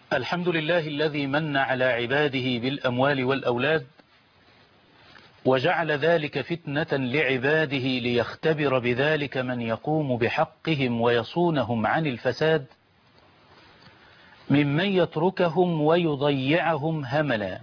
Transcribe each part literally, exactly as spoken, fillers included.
الحمد لله الذي من على عباده بالأموال والأولاد وجعل ذلك فتنة لعباده ليختبر بذلك من يقوم بحقهم ويصونهم عن الفساد ممن يتركهم ويضيعهم هملا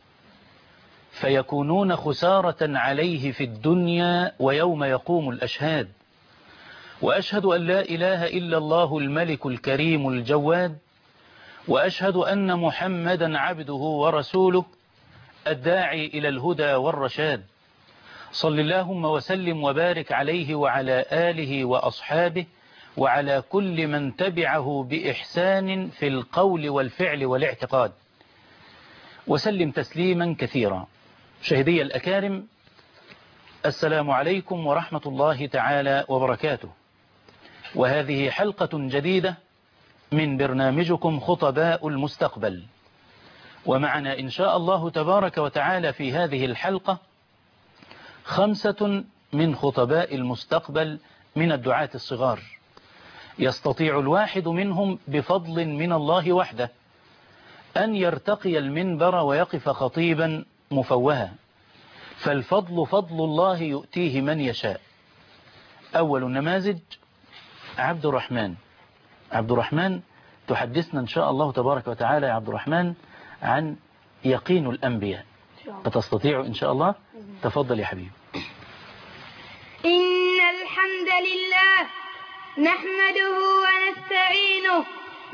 فيكونون خسارة عليه في الدنيا ويوم يقوم الأشهاد. وأشهد أن لا إله إلا الله الملك الكريم الجواد، وأشهد أن محمدا عبده ورسوله الداعي إلى الهدى والرشاد. صل اللهم وسلم وبارك عليه وعلى آله وأصحابه وعلى كل من تبعه بإحسان في القول والفعل والاعتقاد، وسلم تسليما كثيرا. شهدي الأكارم، السلام عليكم ورحمة الله تعالى وبركاته، وهذه حلقة جديدة من برنامجكم خطباء المستقبل. ومعنا إن شاء الله تبارك وتعالى في هذه الحلقة خمسة من خطباء المستقبل من الدعاة الصغار، يستطيع الواحد منهم بفضل من الله وحده أن يرتقي المنبر ويقف خطيبا مفوها، فالفضل فضل الله يؤتيه من يشاء. أول النماذج عبد الرحمن. عبد الرحمن تحدثنا إن شاء الله تبارك وتعالى يا عبد الرحمن عن يقين الأنبياء. فتستطيع إن شاء الله. تفضل يا حبيبي. إن الحمد لله نحمده ونستعينه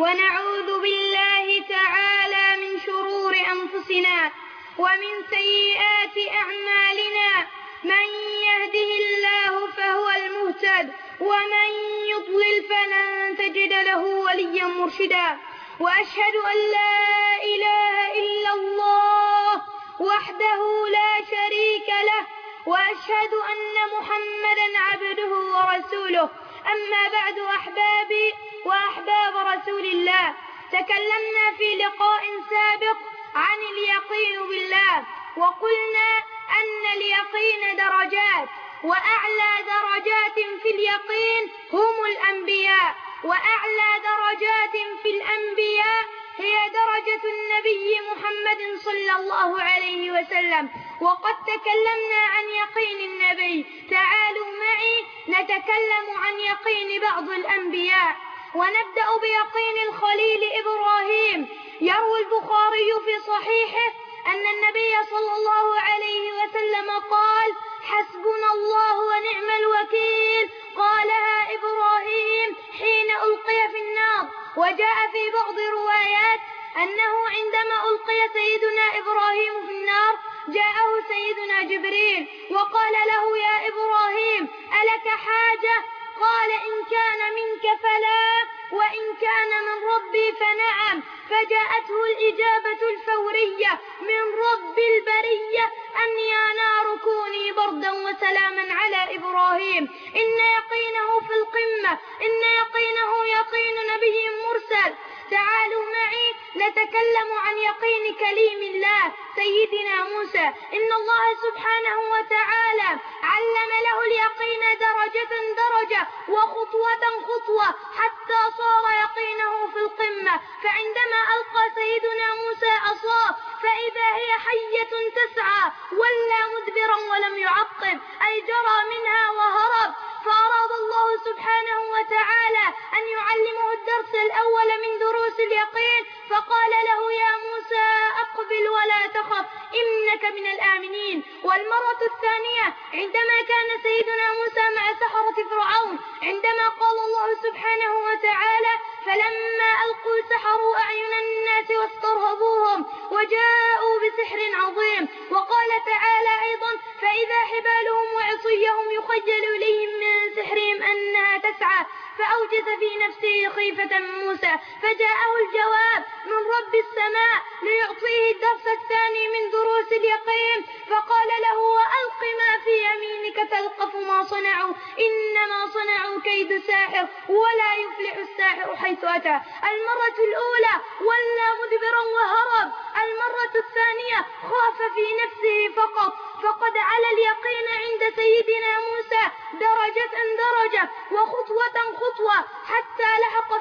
ونعوذ بالله تعالى من شرور أنفسنا ومن سيئات أعمالنا، من يهده الله فهو المهتد ومن يضلل فلن تجد له وليا مرشدا. وأشهد أن لا إله إلا الله وحده لا شريك له، وأشهد أن محمدا عبده ورسوله. أما بعد أحبابي وأحباب رسول الله، تكلمنا في لقاء سابق عن اليقين بالله، وقلنا أن اليقين درجات، وأعلى درجات في اليقين هم الأنبياء، وأعلى درجات في الأنبياء هي درجة النبي محمد صلى الله عليه وسلم. وقد تكلمنا عن يقين النبي، تعالوا معي نتكلم عن يقين بعض الأنبياء، ونبدأ بيقين الخليل إبراهيم. يروي البخاري في صحيحه أن النبي صلى الله عليه وسلم قال: حسبنا الله ونعم الوكيل. قالها إبراهيم حين ألقي في النار. وجاء في بعض روايات أنه عندما ألقي سيدنا إبراهيم في النار جاءه سيدنا جبريل وقال له: يا إبراهيم ألك حاجة؟ قال: إن كان منك فلا، وإن كان من ربي فنعم. فجاءته الإجابة الفورية من رب البرية أن يا نار كوني بردا وسلاما على إبراهيم. إن يقينه في القمة، إن يقينه يقين نبي مرسل. تعالوا معي نتكلم عن يقين كليم الله سيدنا موسى. إن الله سبحانه وتعالى علم له اليقين درجة درجة وخطوة خطوة حتى صار يقينه في القمة. فعندما ألقى سيدنا موسى عصاه فإذا هي حية تسعى، ولى مدبرا ولم يعقب، أي جرى منها وهرب. فأراد الله سبحانه وتعالى أن يعلمه الدرس الأول من دروس اليقين، فقال له: يا موسى أقبل ولا تخف إنك من الآمنين. والمرة الثانية عندما كان سيدنا موسى مع سحرة فرعون، عندما قال الله سبحانه وتعالى: فلما ألقوا سحروا أعين الناس واسترهبوهم وجاءوا بسحر عظيم. وقال تعالى أيضا: فإذا حبالهم وعصيهم يخيل إليهم من سحرهم أنها تسعى. فأوجس في نفسه خيفة موسى، فجاءه الجواب من رب السماء ليعطيه الدرس الثاني من دروس اليقين، فقال له: وألق ما في يمينك تلقف ما صنعوا إنما صنعوا كيد ساحر ولا يفلح الساحر حيث أتى. المرة الأولى ولى مدبرا وهرب، المرة الثانية خاف في نفسه فقط. فقد على اليقين عند سيدنا موسى درجة درجة وخطوة خطوة حتى لحق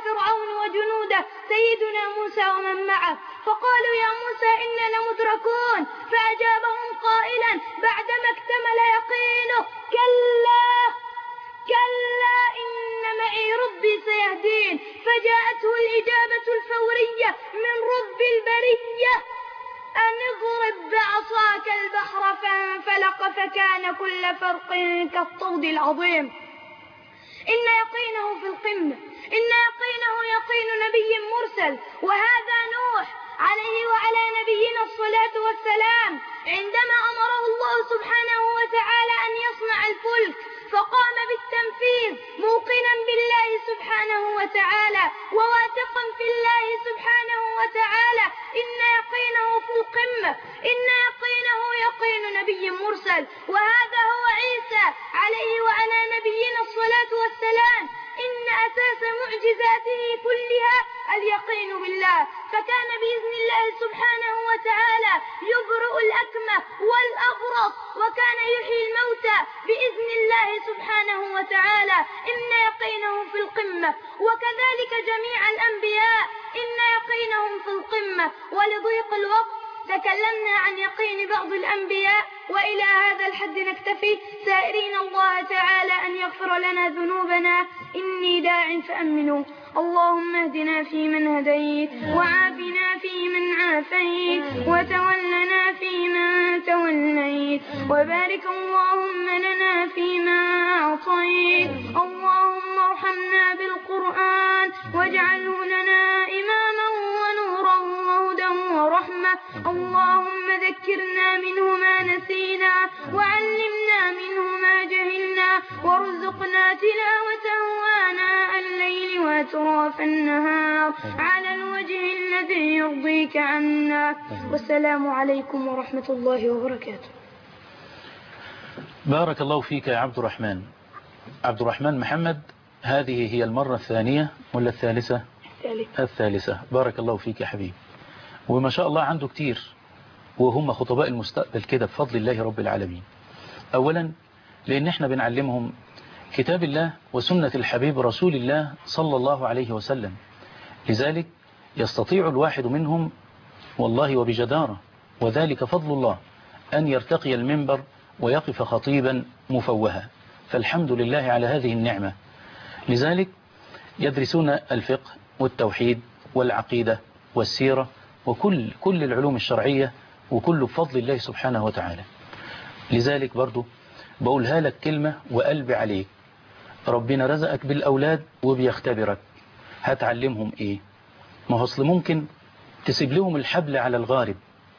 فرعون وجنوده سيدنا موسى ومن معه، فقالوا يا موسى إننا مدركون، فأجابهم قائلا بعدما اكتمل يقينه كلا كلا إن معي ربي سيهدين، فجاءته الإجابة الفورية من رب البرية أن اضرب بعصاك البحر فانفلق فكان كل فرق كالطود العظيم. إن يقينه في القمة، إن يقينه يقين نبي مرسل، وهذا نوح عليه وعلى نبينا الصلاة والسلام عندما أمره الله سبحانه وتعالى أن يصنع الفلك فقام بالتنفيذ موقنا بالله سبحانه وتعالى وواثقا في الله سبحانه وتعالى. إن يقينه في القمة، إن يقينه يقين نبي مرسل، وهذا هو عيسى عليه وعلى نبينا الصلاة والسلام. إن أساس معجزاته كلها اليقين بالله، فكان بإذن الله سبحانه وتعالى يبرئ الأكمة والأبرص وكان يحيي الموتى بإذن الله سبحانه وتعالى. إن يقينه في القمة، وكذلك جميع الأنبياء إن يقينهم في القمة. ولضيق الوقت تكلمنا عن يقين بعض الأنبياء، وإلى هذا الحد نكتفي، سائرين الله تعالى أن يغفر لنا ذنوبنا. إني داع فأمنوا. اللهم اهدنا فيمن هديت، وعافنا فيمن عافيت، وتولنا فيمن توليت، وبارك اللهم لنا فيما أعطيت. اللهم ارحمنا بالقرآن واجعله لنا إماما ونورا وهدى ورحمة. اللهم ذكرنا منه ما نسينا، وعلمنا منه ما جهلنا، وارزقنا تلاوته آناء الليل وأطراف النهار على الوجه الذي يرضيك عنا. والسلام عليكم ورحمة الله وبركاته. بارك الله فيك يا عبد الرحمن. عبد الرحمن محمد، هذه هي المرة الثانية ولا الثالثة؟ الثالثة. الثالثة. بارك الله فيك يا حبيبي. وما شاء الله عنده كتير، وهم خطباء المستقبل كده بفضل الله رب العالمين. أولا لأن احنا بنعلمهم كتاب الله وسنة الحبيب رسول الله صلى الله عليه وسلم، لذلك يستطيع الواحد منهم والله وبجدارة، وذلك فضل الله، أن يرتقي المنبر ويقف خطيبا مفوها، فالحمد لله على هذه النعمة. لذلك يدرسون الفقه والتوحيد والعقيدة والسيرة وكل كل العلوم الشرعية، وكله بفضل الله سبحانه وتعالى. لذلك برضو بقولها لك كلمة وقلبي عليك، ربنا رزقك بالأولاد وبيختبرك، هتعلمهم ايه؟ ما هو اصل ممكن تسيب لهم الحبل على الغارب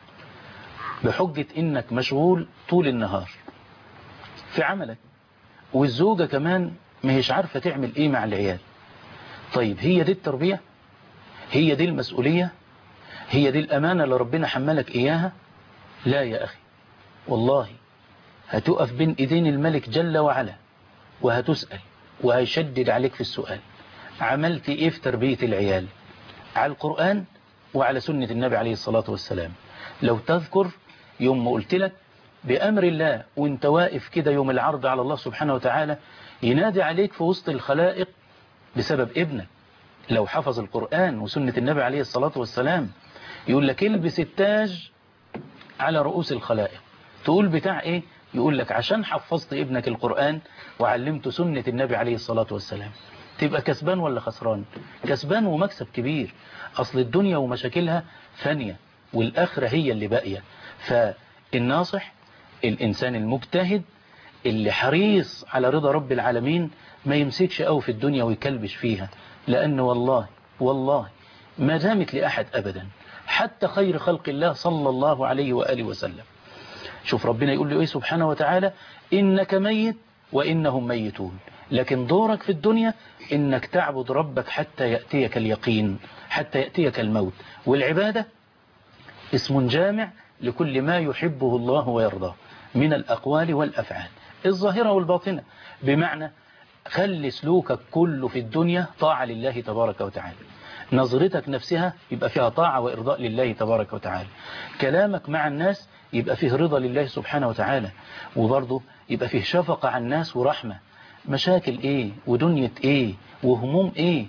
بحجة انك مشغول طول النهار في عملك، والزوجة كمان مش عارفة تعمل ايه مع العيال. طيب هي دي التربية؟ هي دي المسؤولية؟ هي دي الأمانة اللي ربنا حملك إياها؟ لا يا أخي، والله هتقف بين إيدين الملك جل وعلا وهتسأل، وهيشدد عليك في السؤال. عملت إيه في تربية العيال؟ على القرآن وعلى سنة النبي عليه الصلاة والسلام. لو تذكر يوم ما قلت لك بأمر الله وانت واقف كده يوم العرض على الله سبحانه وتعالى، ينادي عليك في وسط الخلائق بسبب ابنك. لو حفظ القرآن وسنة النبي عليه الصلاة والسلام يقول لك البس التاج على رؤوس الخلائق. تقول بتاع ايه؟ يقول لك عشان حفظت ابنك القرآن وعلمت سنة النبي عليه الصلاة والسلام. تبقى كسبان ولا خسران؟ كسبان ومكسب كبير. أصل الدنيا ومشاكلها فانية، والآخرة هي اللي باقية. فالناصح الإنسان المجتهد اللي حريص على رضا رب العالمين ما يمسكش قوي في الدنيا ويكلبش فيها، لأن والله والله ما دامت لأحد أبدا، حتى خير خلق الله صلى الله عليه وآله وسلم. شوف ربنا يقول له إيه سبحانه وتعالى؟ إنك ميت وإنهم ميتون، لكن دورك في الدنيا إنك تعبد ربك حتى يأتيك اليقين، حتى يأتيك الموت. والعبادة اسم جامع لكل ما يحبه الله ويرضاه من الأقوال والأفعال الظاهرة والباطنة، بمعنى خلي سلوكك كله في الدنيا طاعة لله تبارك وتعالى. نظرتك نفسها يبقى فيها طاعة وإرضاء لله تبارك وتعالى. كلامك مع الناس يبقى فيه رضا لله سبحانه وتعالى، وبرضه يبقى فيه شفقة على الناس ورحمة. مشاكل ايه ودنيا ايه وهموم ايه؟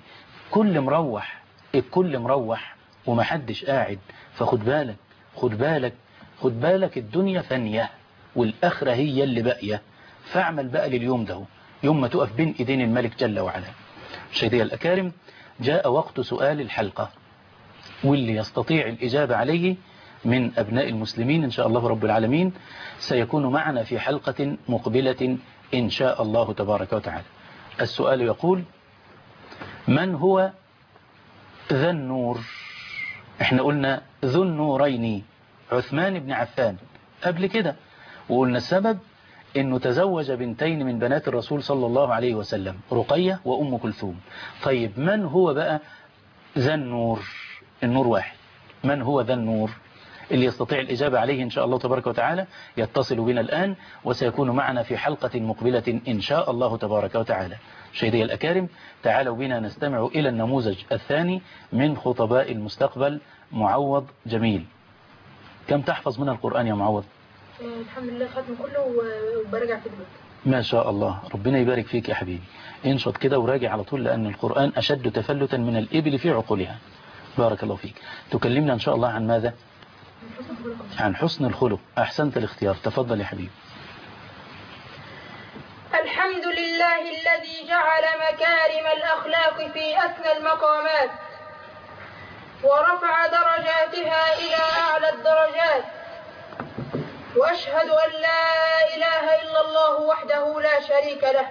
الكل مروح، الكل مروح ومحدش قاعد. فخد بالك خد بالك خد بالك، الدنيا فانية والآخرة هي اللي باقية. فاعمل بقى لليوم ده، يوم ما تقف بين ايدين الملك جل وعلا. مشاهدي الأكارم، جاء وقت سؤال الحلقة، واللي يستطيع الإجابة عليه من أبناء المسلمين إن شاء الله رب العالمين سيكون معنا في حلقة مقبلة إن شاء الله تبارك وتعالى. السؤال يقول: من هو ذا النور؟ احنا قلنا ذو النورين عثمان بن عفان قبل كده، وقلنا السبب انه تزوج بنتين من بنات الرسول صلى الله عليه وسلم، رقية وأم كلثوم. طيب من هو بقى ذا النور؟ النور واحد، من هو ذا النور؟ اللي يستطيع الإجابة عليه إن شاء الله تبارك وتعالى يتصل بنا الآن، وسيكون معنا في حلقة مقبلة إن شاء الله تبارك وتعالى. مشاهدي الأكارم، تعالوا بنا نستمع إلى النموذج الثاني من خطباء المستقبل، معوض جميل. كم تحفظ من القرآن يا معوض؟ الحمد لله ختم كله وبرجع في البيت. ما شاء الله، ربنا يبارك فيك يا حبيبي. انشط كده وراجع على طول، لأن القرآن أشد تفلتا من الإبل في عقولها. بارك الله فيك. تكلمنا إن شاء الله عن ماذا؟ عن حسن الخلق. أحسنت الاختيار، تفضل يا حبيبي. الحمد لله الذي جعل مكارم الأخلاق في أسنى المقامات، ورفع درجاتها إلى أعلى الدرجات، وأشهد أن لا إله إلا الله وحده لا شريك له.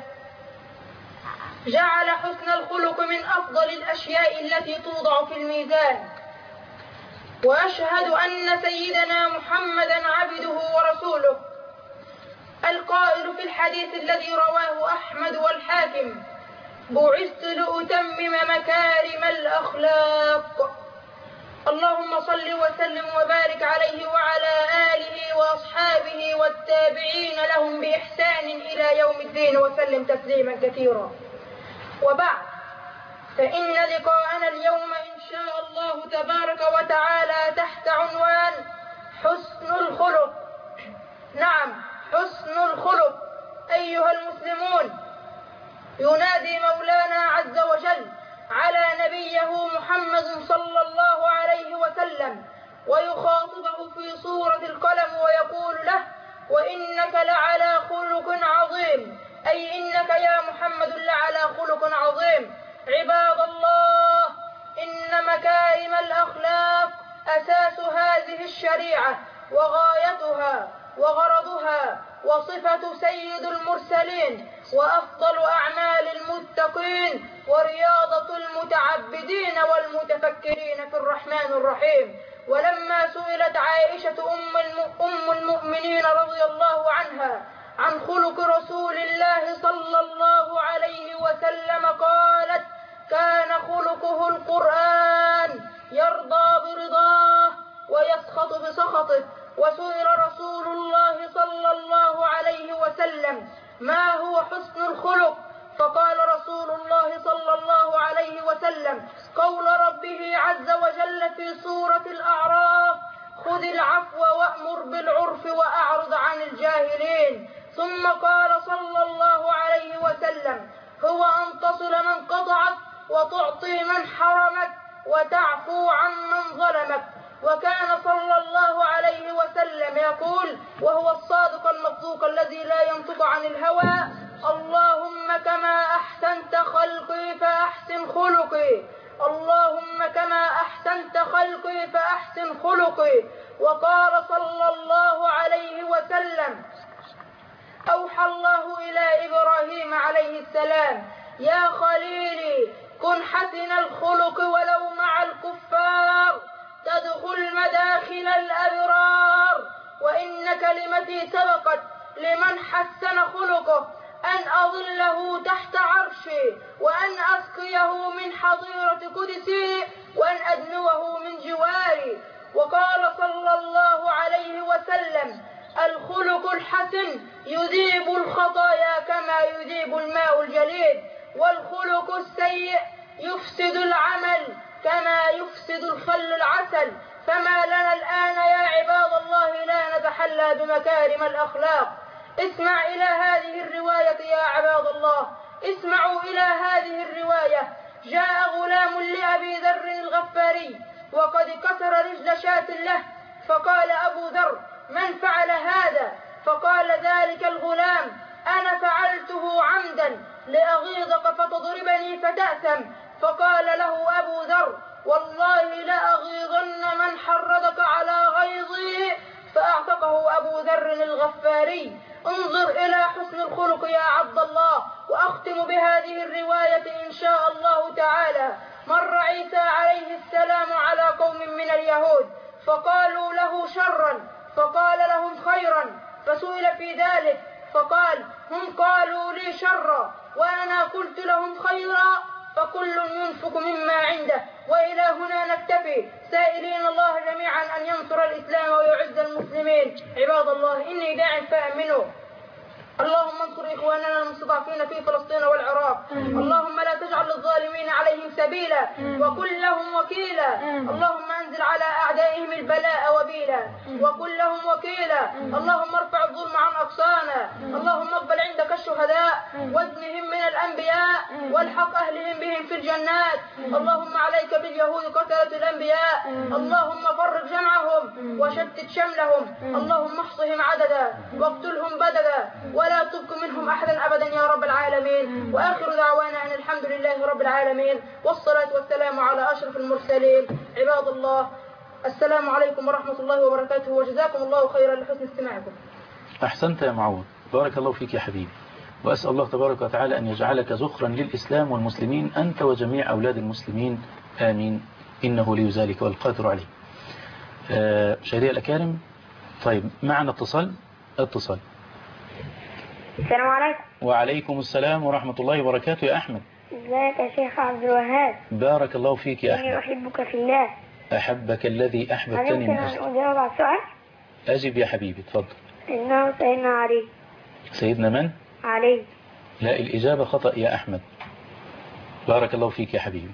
جعل حسن الخلق من أفضل الأشياء التي توضع في الميزان، وأشهد أن سيدنا محمدا عبده ورسوله، القائل في الحديث الذي رواه أحمد والحاكم: بعثت لأتمم مكارم الأخلاق. اللهم صل وسلم وبارك عليه وعلى آله وأصحابه والتابعين لهم بإحسان إلى يوم الدين، وسلم تسليما كثيرا. وبعد، فإن لقاءنا اليوم إن شاء الله تبارك وتعالى تحت عنوان حسن الخلق. نعم، حسن الخلق. أيها المسلمون، ينادي مولانا عز وجل على نبيه محمد صلى الله عليه وسلم ويخاطبه في سورة القلم ويقول له: وإنك لعلى خلق عظيم، أي إنك يا محمد لعلى خلق عظيم. عباد الله، إن مكارم الأخلاق أساس هذه الشريعة وغايتها وغرضها وصفة سيد المرسلين وأفضل أعمال المتقين ورياضة المتعبدين والمتفكرين في الرحمن الرحيم. ولما سئلت عائشة أم المؤمنين رضي الله عنها عن خلق رسول الله صلى الله عليه وسلم قالت: كان خلقه القرآن، يرضى برضاه ويسخط بسخطه. وسئل رسول الله صلى الله عليه وسلم: ما هو حسن الخلق؟ فقال رسول الله صلى الله عليه وسلم قول ربه عز وجل في سورة الأعراف: خذ العفو وأمر بالعرف وأعرض عن الجاهلين. ثم قال صلى الله عليه وسلم: هو أن تصل من قطعك وتعطي من حرمك وتعفو عن من ظلمك. وكان صلى الله عليه وسلم يقول، وهو الصادق المصدوق الذي لا ينطق عن الهوى: اللهم كما أحسنت خلقي فأحسن خلقي، اللهم كما أحسنت خلقي فأحسن خلقي. وقال صلى الله عليه وسلم: أوحى الله إلى إبراهيم عليه السلام: يا خليلي كن حسن الخلق ولو مع الكفار تدخل مداخل الأبرار. وإن كلمتي سبقت لمن حسن خلقه أن أظله تحت عرشي، وأن أسقيه من حظيرة قدسي، وأن أدنوه من جواري. وقال صلى الله عليه وسلم: الخلق الحسن يذيب الخطايا كما يذيب الماء الجليد، والخلق السيء يفسد العمل كما يفسد الخل العسل. فما لنا الآن يا عباد الله لا نتحلى بمكارم الأخلاق؟ اسمع إلى هذه الرواية يا عباد الله، اسمعوا إلى هذه الرواية جاء غلام لأبي ذر الغفاري وقد كسر رجل شاة له، فقال أبو ذر: من فعل هذا؟ فقال ذلك الغلام: أنا فعلته عمدا لأغيظك فتضربني فتأثم. فقال له أبو ذر: والله لأغيظن من حرضك على غيظي. فأعتقه أبو ذر الغفاري. انظر إلى حسن الخلق يا عبد الله. وأختم بهذه الرواية إن شاء الله تعالى. مر عيسى عليه السلام على قوم من اليهود فقالوا له شرا فقال لهم خيرا، فسئل في ذلك فقال: هم قالوا لي شرا وأنا قلت لهم خيرا، فكل ينفق مما عنده. وإلى هنا نكتفي، سائلين الله جميعا أن ينصر الإسلام ويعز المسلمين. عباد الله، إني داع فآمنوا. اللهم انصر إخواننا المستضعفين في فلسطين والعراق. اللهم لا تجعل للظالمين عليهم سبيلا وكن لهم وكيلا. اللهم انزل على أعدائهم البلاء وبيلا وكن لهم وكيلا. اللهم ارفع الظلم عن أقصانا. اللهم اقبل عندك الشهداء وادنهم من الأنبياء والحق أهلهم بهم في الجنات. اللهم عليك باليهود قتلة الأنبياء. اللهم فرق جمعهم وشتت شملهم. اللهم احصهم عددا واقتلهم بددا ولا تبق منهم أحدا أبدا يا رب العالمين. وآخر دعوانا أن الحمد لله رب العالمين، والصلاة والسلام على أشرف المرسلين. عباد الله، السلام عليكم ورحمة الله وبركاته، وجزاكم الله خيرا لحسن استماعكم. أحسنت يا معود، بارك الله فيك يا حبيبي، وأسأل الله تبارك وتعالى أن يجعلك ذخرا للإسلام والمسلمين أنت وجميع أولاد المسلمين، آمين، إنه لي ذلك والقادر عليه. آه مشاهدي الأكارم، طيب معنا اتصال اتصال السلام عليكم. وعليكم السلام ورحمة الله وبركاته يا أحمد. ازيك يا شيخ عبد الوهاب؟ بارك الله فيك يا أحمد. إني أحبك في الله. أحبك الذي أحببتني من أجله. ممكن أجاوب على السؤال؟ أجب يا حبيبي، اتفضل. إنه سيدنا علي. سيدنا من؟ علي. لا، الإجابة خطأ يا أحمد. بارك الله فيك يا حبيبي.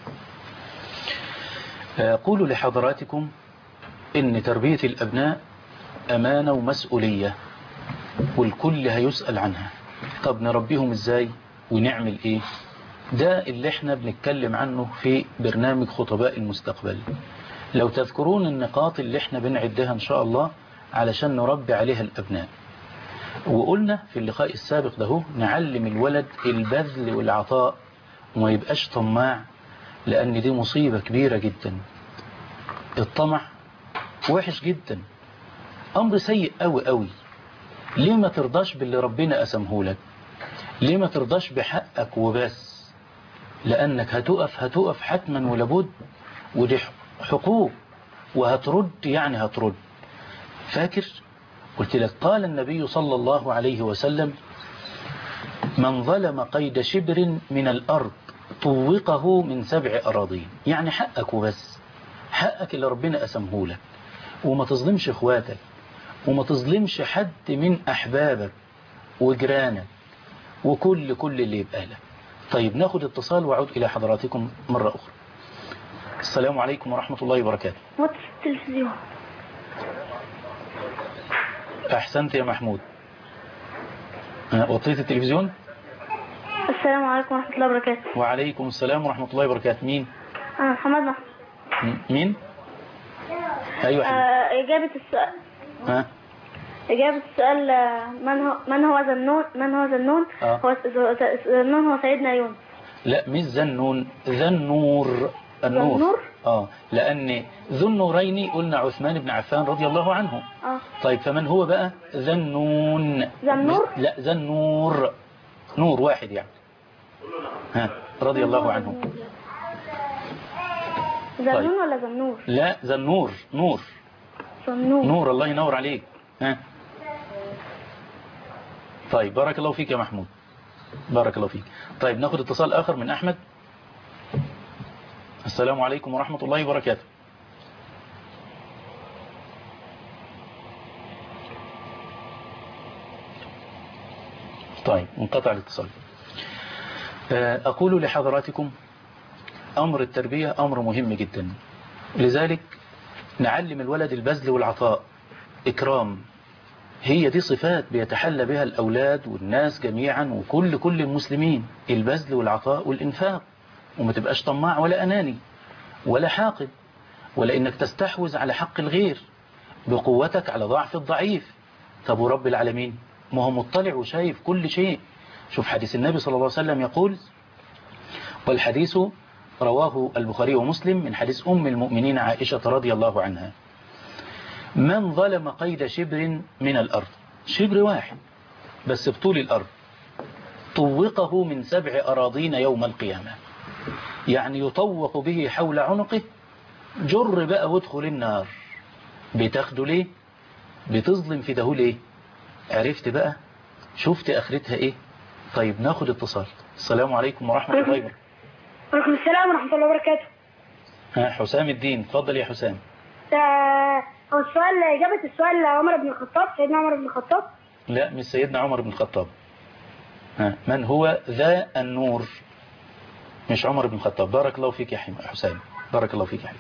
أقول لحضراتكم إن تربية الأبناء أمانة ومسؤولية، والكل هيسأل عنها. طب نربيهم إزاي ونعمل إيه؟ ده اللي احنا بنتكلم عنه في برنامج خطباء المستقبل. لو تذكرون النقاط اللي احنا بنعدها إن شاء الله علشان نربي عليها الأبناء. وقلنا في اللقاء السابق ده نعلم الولد البذل والعطاء وما يبقاش طماع، لأن دي مصيبة كبيرة جدا. الطمع وحش جدا، أمر سيء قوي قوي. ليه ما ترضاش باللي ربنا قسمهولك؟ ليه ما ترضاش بحقك وبس؟ لأنك هتقف هتقف حتما ولابد، ودي حقوق وهترد، يعني هترد. فاكر قلت لك قال النبي صلى الله عليه وسلم: من ظلم قيد شبر من الأرض طوقه من سبع أراضين. يعني حقك وبس، حقك اللي ربنا قسمهولك، وما تظلمش اخواتك، وما تظلمش حد من أحبابك وجيرانك وكل كل اللي يبقى لك. طيب ناخد اتصال وأعود إلى حضراتكم مرة أخرى. السلام عليكم ورحمة الله وبركاته. وطي التلفزيون. أحسنت يا محمود. وطيت التلفزيون. السلام عليكم ورحمة الله وبركاته. وعليكم السلام ورحمة الله وبركاته. مين؟ أنا محمد محمود. مين؟ أيوة حبيبي. آه إجابة السؤال. ها؟ إجابة السؤال من هو من هو ذنون؟ من هو ذنون؟ آه. هو ذنون هو سيدنا يونس. لا مش ذنون، ذنور. النور. ذنور؟ اه لأن ذو النورين قلنا عثمان بن عفان رضي الله عنه. اه طيب فمن هو بقى ذنون؟ ذنور؟ لا ذنور، نور واحد يعني. ها رضي الله عنه. ذنون طيب. ولا ذنور؟ لا ذنور، نور. ذنور. نور، الله ينور عليك. ها طيب بارك الله فيك يا محمود، بارك الله فيك. طيب ناخد اتصال آخر من أحمد. السلام عليكم ورحمة الله وبركاته. طيب انقطع الاتصال. أقول لحضراتكم أمر التربية أمر مهم جدا، لذلك نعلم الولد البذل والعطاء، إكرام. هي دي صفات بيتحلى بها الأولاد والناس جميعا وكل كل المسلمين، البذل والعطاء والإنفاق. وما تبقاش طماع ولا أناني ولا حاقد، ولا إنك تستحوذ على حق الغير بقوتك على ضعف الضعيف. طب ورب العالمين ما هو مطلع وشايف كل شيء. شوف حديث النبي صلى الله عليه وسلم يقول، والحديث رواه البخاري ومسلم من حديث أم المؤمنين عائشة رضي الله عنها: من ظلم قيد شبر من الأرض، شبر واحد بس بطول الأرض، طوقه من سبع أراضين يوم القيامة. يعني يطوق به حول عنقه، جر بقى وادخل النار. بتاخده ليه؟ بتظلم في ده ليه؟ عرفت بقى؟ شفت آخرتها ايه؟ طيب ناخد اتصال. السلام عليكم ورحمة الله وبركاته. وعليكم السلام ورحمة الله وبركاته. ها حسام الدين، اتفضل يا حسام. هو السؤال إجابة السؤال عمر بن الخطاب، سيدنا عمر بن الخطاب؟ لا مش سيدنا عمر بن الخطاب. ها من هو ذا النور؟ مش عمر بن الخطاب. بارك الله فيك يا حسام، بارك الله فيك يا حبيبي.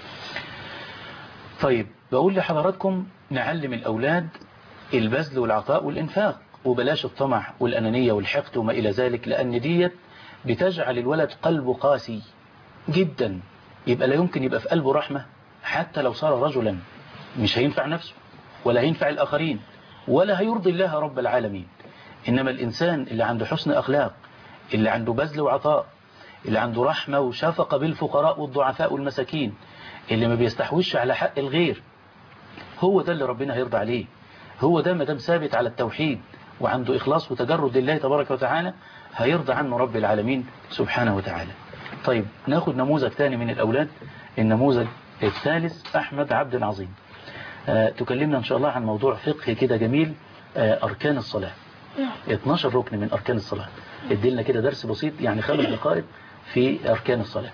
طيب بقول لحضراتكم نعلم الأولاد البذل والعطاء والإنفاق، وبلاش الطمع والأنانية والحقد وما إلى ذلك، لأن ديت بتجعل الولد قلبه قاسي جدا، يبقى لا يمكن يبقى في قلبه رحمة. حتى لو صار رجلا مش هينفع نفسه ولا هينفع الآخرين ولا هيرضي الله رب العالمين. إنما الإنسان اللي عنده حسن أخلاق، اللي عنده بذل وعطاء، اللي عنده رحمة وشفقة بالفقراء والضعفاء والمساكين، اللي ما بيستحوذش على حق الغير، هو ده اللي ربنا هيرضى عليه. هو ده ما دام ثابت على التوحيد وعنده إخلاص وتجرد لله تبارك وتعالى، هيرضى عنه رب العالمين سبحانه وتعالى. طيب ناخد نموذج ثاني من الأولاد. النموذج الثالث أحمد عبد العظيم. آه تكلمنا إن شاء الله عن موضوع فقهي كده جميل، آه أركان الصلاة. اتناشر ركن من أركان الصلاة. اديلنا كده درس بسيط يعني خمس دقائق في أركان الصلاة.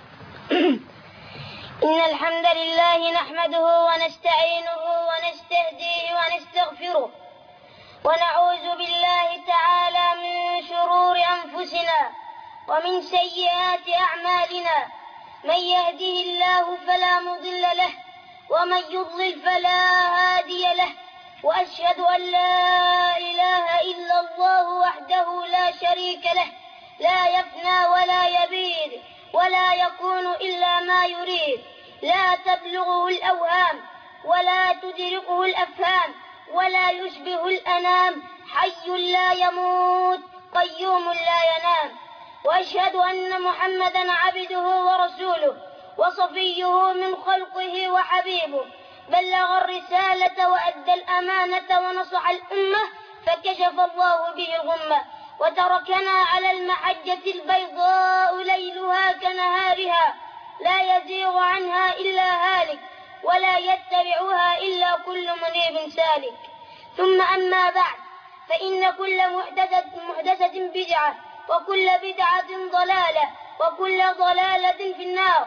إن الحمد لله نحمده ونستعينه ونستهديه ونستغفره، ونعوذ بالله تعالى من شرور أنفسنا ومن سيئات أعمالنا. من يهده الله فلا مضل له، ومن يضلل فلا هادي له. وأشهد أن لا إله إلا الله وحده لا شريك له، لا يفنى ولا يبيد ولا يكون إلا ما يريد، لا تبلغه الأوهام ولا تدركه الأفهام ولا يشبه الأنام، حي لا يموت قيوم لا ينام. وأشهد أن محمدا عبده ورسوله وصفيه من خلقه وحبيبه، بلغ الرسالة وأدى الأمانة ونصح الأمة، فكشف الله به الغمة، وتركنا على المحجة البيضاء ليلها كنهارها، لا يزيغ عنها إلا هالك ولا يتبعها إلا كل منيب سالك. ثم أما بعد، فإن كل محدثة, محدثة بدعة، وكل بدعة ضلالة، وكل ضلالة في النار.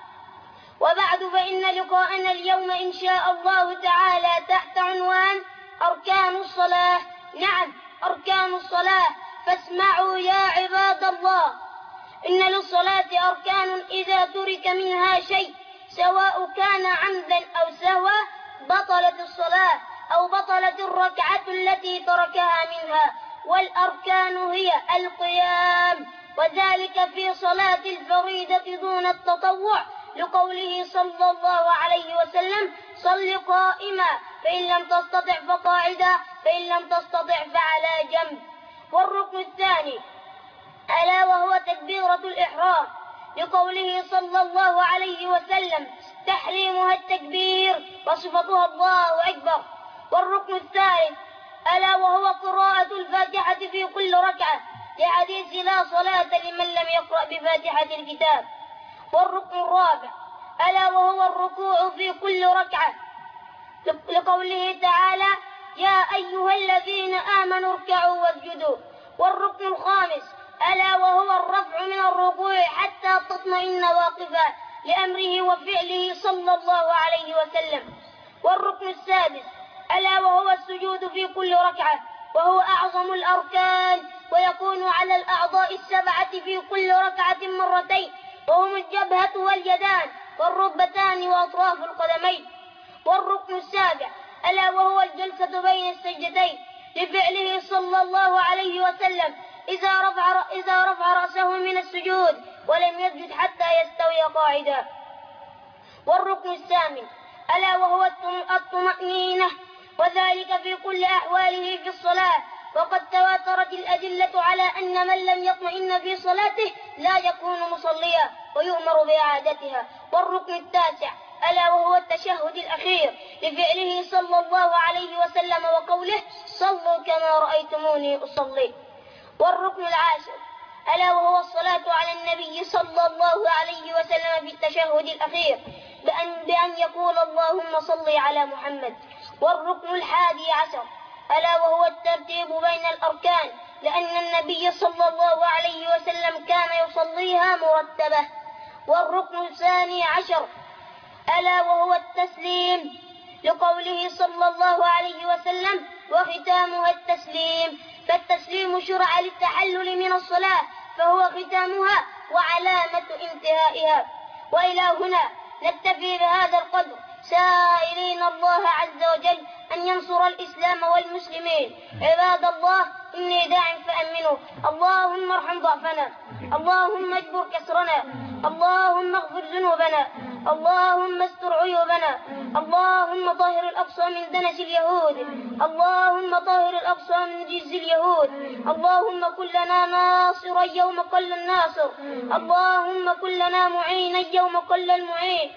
وبعد، فإن لقاءنا اليوم إن شاء الله تعالى تحت عنوان أركان الصلاة. نعم، أركان الصلاة، فاسمعوا يا عباد الله. إن للصلاة أركان إذا ترك منها شيء سواء كان عمدا أو سهوا بطلت الصلاة، أو بطلت الركعة التي تركها منها. والأركان هي القيام، وذلك في صلاة الفريضة دون التطوع، لقوله صلى الله عليه وسلم: صل قائما، فإن لم تستطع فقاعدا، فإن لم تستطع فعلى جنب. والركن الثاني ألا وهو تكبيرة الإحرام، لقوله صلى الله عليه وسلم: تحريمها التكبير وصفتها الله أكبر. والركن الثالث ألا وهو قراءة الفاتحة في كل ركعة، لحديث لا صلاة لمن لم يقرأ بفاتحة الكتاب. والركن الرابع ألا وهو الركوع في كل ركعة، لقوله تعالى: يا أيها الذين آمنوا اركعوا واسجدوا. والركن الخامس ألا وهو الرفع من الركوع حتى تطمئن واقفا، لأمره وفعله صلى الله عليه وسلم. والركن السادس ألا وهو السجود في كل ركعة، وهو أعظم الأركان، ويكون على الأعضاء السبعة في كل ركعة مرتين، وهم الجبهة واليدان والركبتان وأطراف القدمين. والركن السابع ألا وهو الجلسة بين السجدتين، لفعله صلى الله عليه وسلم: إذا رفع, إذا رفع رأسه من السجود ولم يسجد حتى يستوي قاعدا. والركن الثامن ألا وهو الطمأنينة، وذلك في كل أحواله في الصلاة، وقد تواترت الأدلة على أن من لم يطمئن في صلاته لا يكون مصليا ويؤمر بإعادتها. والركن التاسع ألا وهو التشهد الأخير لفعله صلى الله عليه وسلم وقوله صلوا كما رأيتموني أصلي. والركن العاشر ألا وهو الصلاة على النبي صلى الله عليه وسلم في التشهد الأخير بأن, بأن يقول اللهم صل على محمد. والركن الحادي عشر ألا وهو الترتيب بين الأركان، لأن النبي صلى الله عليه وسلم كان يصليها مرتبة. والركن الثاني عشر ألا وهو التسليم لقوله صلى الله عليه وسلم وختامها التسليم، فالتسليم شرع للتحلل من الصلاة فهو ختامها وعلامة انتهائها. وإلى هنا نكتفي بهذا القدر، سائلين الله عز وجل أن ينصر الإسلام والمسلمين. عباد الله إني داع فأمنوا. اللهم ارحم ضعفنا، اللهم اجبر كسرنا، اللهم اغفر ذنوبنا، اللهم استر عيوبنا، اللهم طهر الأقصى من دنس اليهود، اللهم طهر الأقصى من جز اليهود، اللهم كن لنا ناصرا يوم قل الناصر، اللهم كن لنا معينا يوم قل المعين،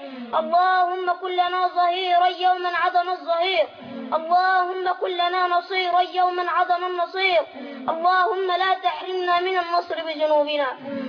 اللهم كن لنا ظهيرا يوم انعدم الظهير، اللهم كن لنا نصيرا يوم انعدم النصير، اللهم لا تحرمنا من النصر بذنوبنا،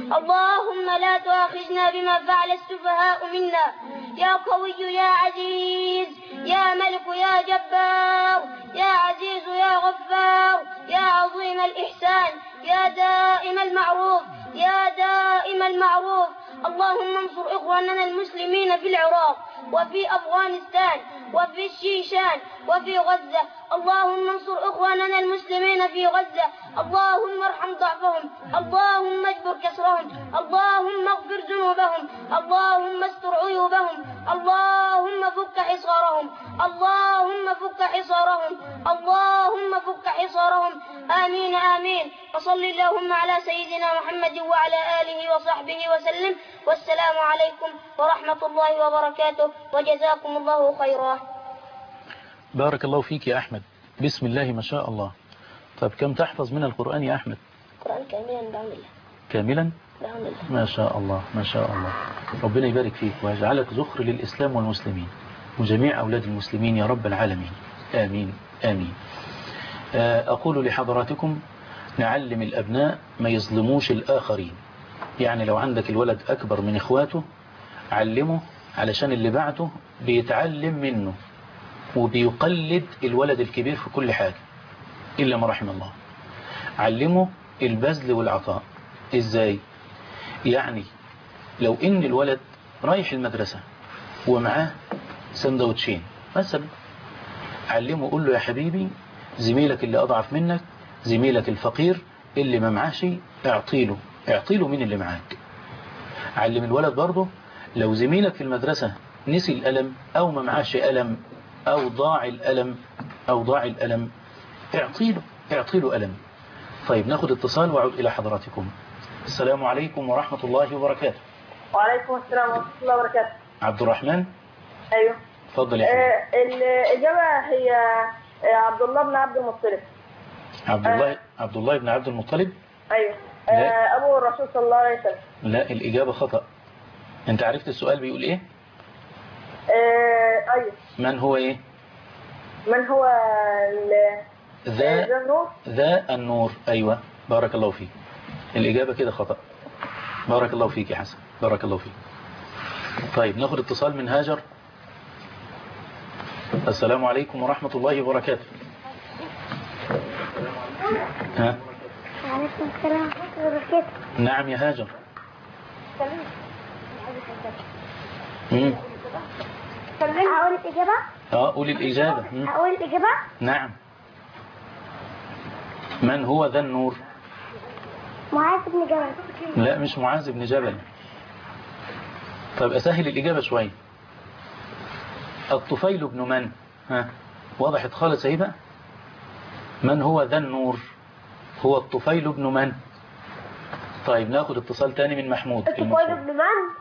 اللهم لا تؤاخذنا بما فعل السفهاء منا. يا قوي يا عزيز يا ملك يا جبار يا عزيز يا غفار يا عظيم الإحسان يا دائم المعروف يا دائم المعروف. اللهم انصر إخواننا المسلمين في العراق وفي أفغانستان وفي الشيشان وفي غزة. اللهم انصر إخواننا المسلمين في غزة، اللهم ارحم ضعفهم، اللهم اجبر كسرهم، اللهم اغفر ذنوبهم، اللهم استر عيوبهم، اللهم فك حصارهم، اللهم فك حصارهم، اللهم فك حصارهم. آمين آمين. وصل اللهم على سيدنا محمد وعلى آله وصحبه وسلم، والسلام عليكم ورحمة الله وبركاته، وجزاكم الله خيرا. بارك الله فيك يا أحمد، بسم الله ما شاء الله. طب كم تحفظ من القرآن يا أحمد؟ القرآن كاملا بحمد الله. كاملا؟ بحمد الله. ما شاء الله ما شاء الله. ربنا يبارك فيك ويجعلك ذخر للإسلام والمسلمين وجميع أولاد المسلمين يا رب العالمين. آمين آمين. أقول لحضراتكم نعلم الأبناء ما يظلموش الآخرين. يعني لو عندك الولد أكبر من إخواته علمه، علشان اللي بعده بيتعلم منه وبيقلد الولد الكبير في كل حاجة إلا ما رحم الله. علمه البذل والعطاء. إزاي؟ يعني لو إن الولد رايح المدرسة ومعاه سندوتشين مثلا، علمه قول له يا حبيبي زميلك اللي أضعف منك، زميلك الفقير اللي ما معاش اعطيله اعطيله من اللي معاك. علم الولد برضه لو زميلك في المدرسة نسي الألم أو ما معاش ألم أو ضاع الألم أو ضاع الألم اعطيله اعطيله ألم. طيب ناخد اتصال وأعود إلى حضراتكم. السلام عليكم ورحمة الله وبركاته. وعليكم السلام ورحمة الله وبركاته. عبد الرحمن. أيوه. تفضل يا حبيبي. آه الإجابة هي عبد الله بن عبد المطلب. عبد الله آه. عبد الله بن عبد المطلب. أيوه. آه أبو الرسول صلى الله عليه وسلم. لا الإجابة خطأ. أنت عرفت السؤال بيقول إيه؟ آه أيوه. من هو إيه؟ من هو ذا ذا النور. ذا النور. أيوة بارك الله فيك. الإجابة كده خطأ. بارك الله فيك يا حسن، بارك الله فيك. طيب ناخد اتصال من هاجر. السلام عليكم ورحمة الله وبركاته. ها؟ وعليكم السلام ورحمة الله وبركاته. نعم يا هاجر. امم أقول الإجابة؟ اه قولي الإجابة. مم. أقول الإجابة؟ نعم. من هو ذا النور؟ معاذ بن جبل. لا مش معاذ بن جبل. طيب أسهل الإجابة شوية. الطفيل بن من؟ ها وضحت خالص اهي بقى. من هو ذا النور؟ هو الطفيل بن من؟ طيب ناخد اتصال تاني من محمود. الطفيل ابن من؟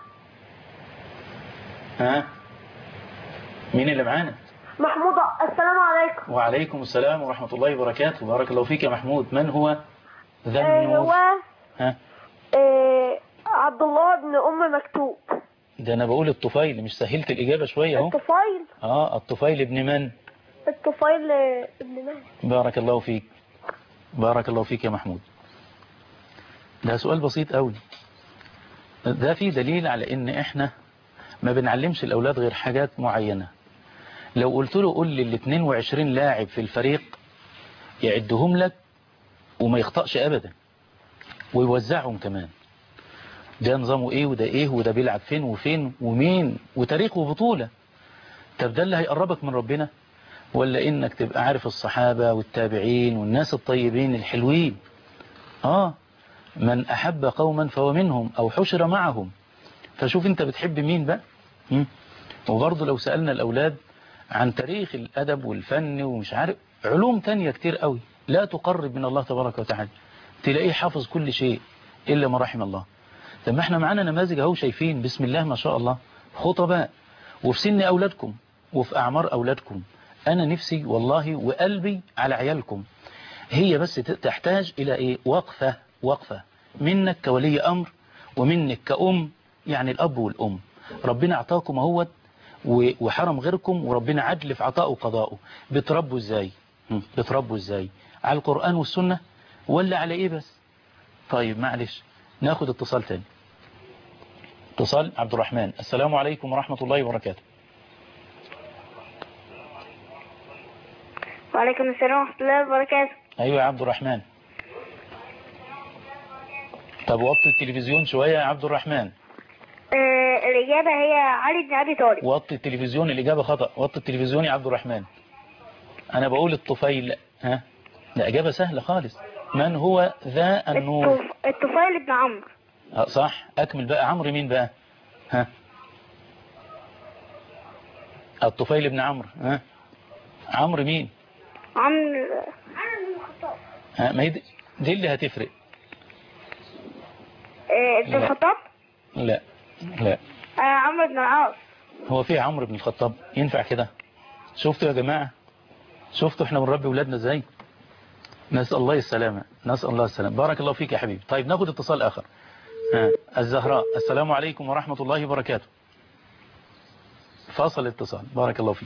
ها مين اللي معانا؟ محمود. السلام عليكم. وعليكم السلام ورحمة الله وبركاته. بارك الله فيك يا محمود. من هو ذا النور؟ هو ها آه عبد الله بن أم مكتوب. ده أنا بقول الطفيل، مش سهلت الإجابة شوية اهو. الطفيل. اه الطفيل ابن من؟ الطفيل ابن من؟ بارك الله فيك. بارك الله فيك يا محمود. ده سؤال بسيط قوي. ده فيه دليل على ان احنا ما بنعلمش الاولاد غير حاجات معينة. لو قلت له قول لي ال اثنين وعشرين لاعب في الفريق يعدهم لك وما يخطأش ابدا ويوزعهم كمان، ده نظامه ايه وده ايه وده بيلعب فين وفين ومين وتاريخ وبطولة. طب ده اللي هيقربك من ربنا، ولا انك تبقى عارف الصحابة والتابعين والناس الطيبين الحلوين؟ اه من احب قوما فهو منهم او حشر معهم. فشوف انت بتحب مين بقى. وبرضه لو سألنا الاولاد عن تاريخ الادب والفن ومش عارف علوم تانية كتير قوي لا تقرب من الله تبارك وتعالى، تلاقيه حافظ كل شيء الا ما رحم الله. طب ما احنا معانا نماذج اهو شايفين بسم الله ما شاء الله خطباء وفي سن اولادكم وفي اعمار اولادكم. انا نفسي والله وقلبي على عيالكم. هي بس تحتاج الى ايه؟ وقفة وقفة منك كولي امر ومنك كأم، يعني الاب والام. ربنا اعطاكم اهوت وحرم غيركم، وربنا عدل في عطائه وقضائه. بتربوا ازاي؟ بتربوا ازاي؟ على القرآن والسنة ولا على ايه بس؟ طيب معلش ناخد اتصال تاني. اتصال عبد الرحمن. السلام عليكم ورحمة الله وبركاته. وعليكم السلام ورحمة الله وبركاته. ايوه يا عبد الرحمن. طب وطي التلفزيون شوية يا عبد الرحمن. آه الإجابة هي علي بن أبي طالب. وطي التلفزيون، الإجابة خطأ. وطي التلفزيون يا عبد الرحمن. أنا بقول الطفيل. ها ده إجابة سهلة خالص. من هو ذا النور؟ الطف... الطفيل بن عمرو. أه صح. أكمل بقى. عمرو مين بقى؟ ها الطفيل بن عمرو. ها عمرو مين؟ عمرو عمرو بن الخطاب. ها ما هي دي, دي اللي هتفرق. ابن لا. الخطاب؟ لا لا آه عمرو بن العاص. هو في عمرو بن الخطاب ينفع كده؟ شفتوا يا جماعة؟ شفتوا احنا بنربي ولادنا ازاي؟ نسأل الله السلامة. نسأل الله السلامة. بارك الله فيك يا حبيبي. طيب ناخد اتصال آخر. ها الزهراء. السلام عليكم ورحمة الله وبركاته. فاصل اتصال. بارك الله فيك.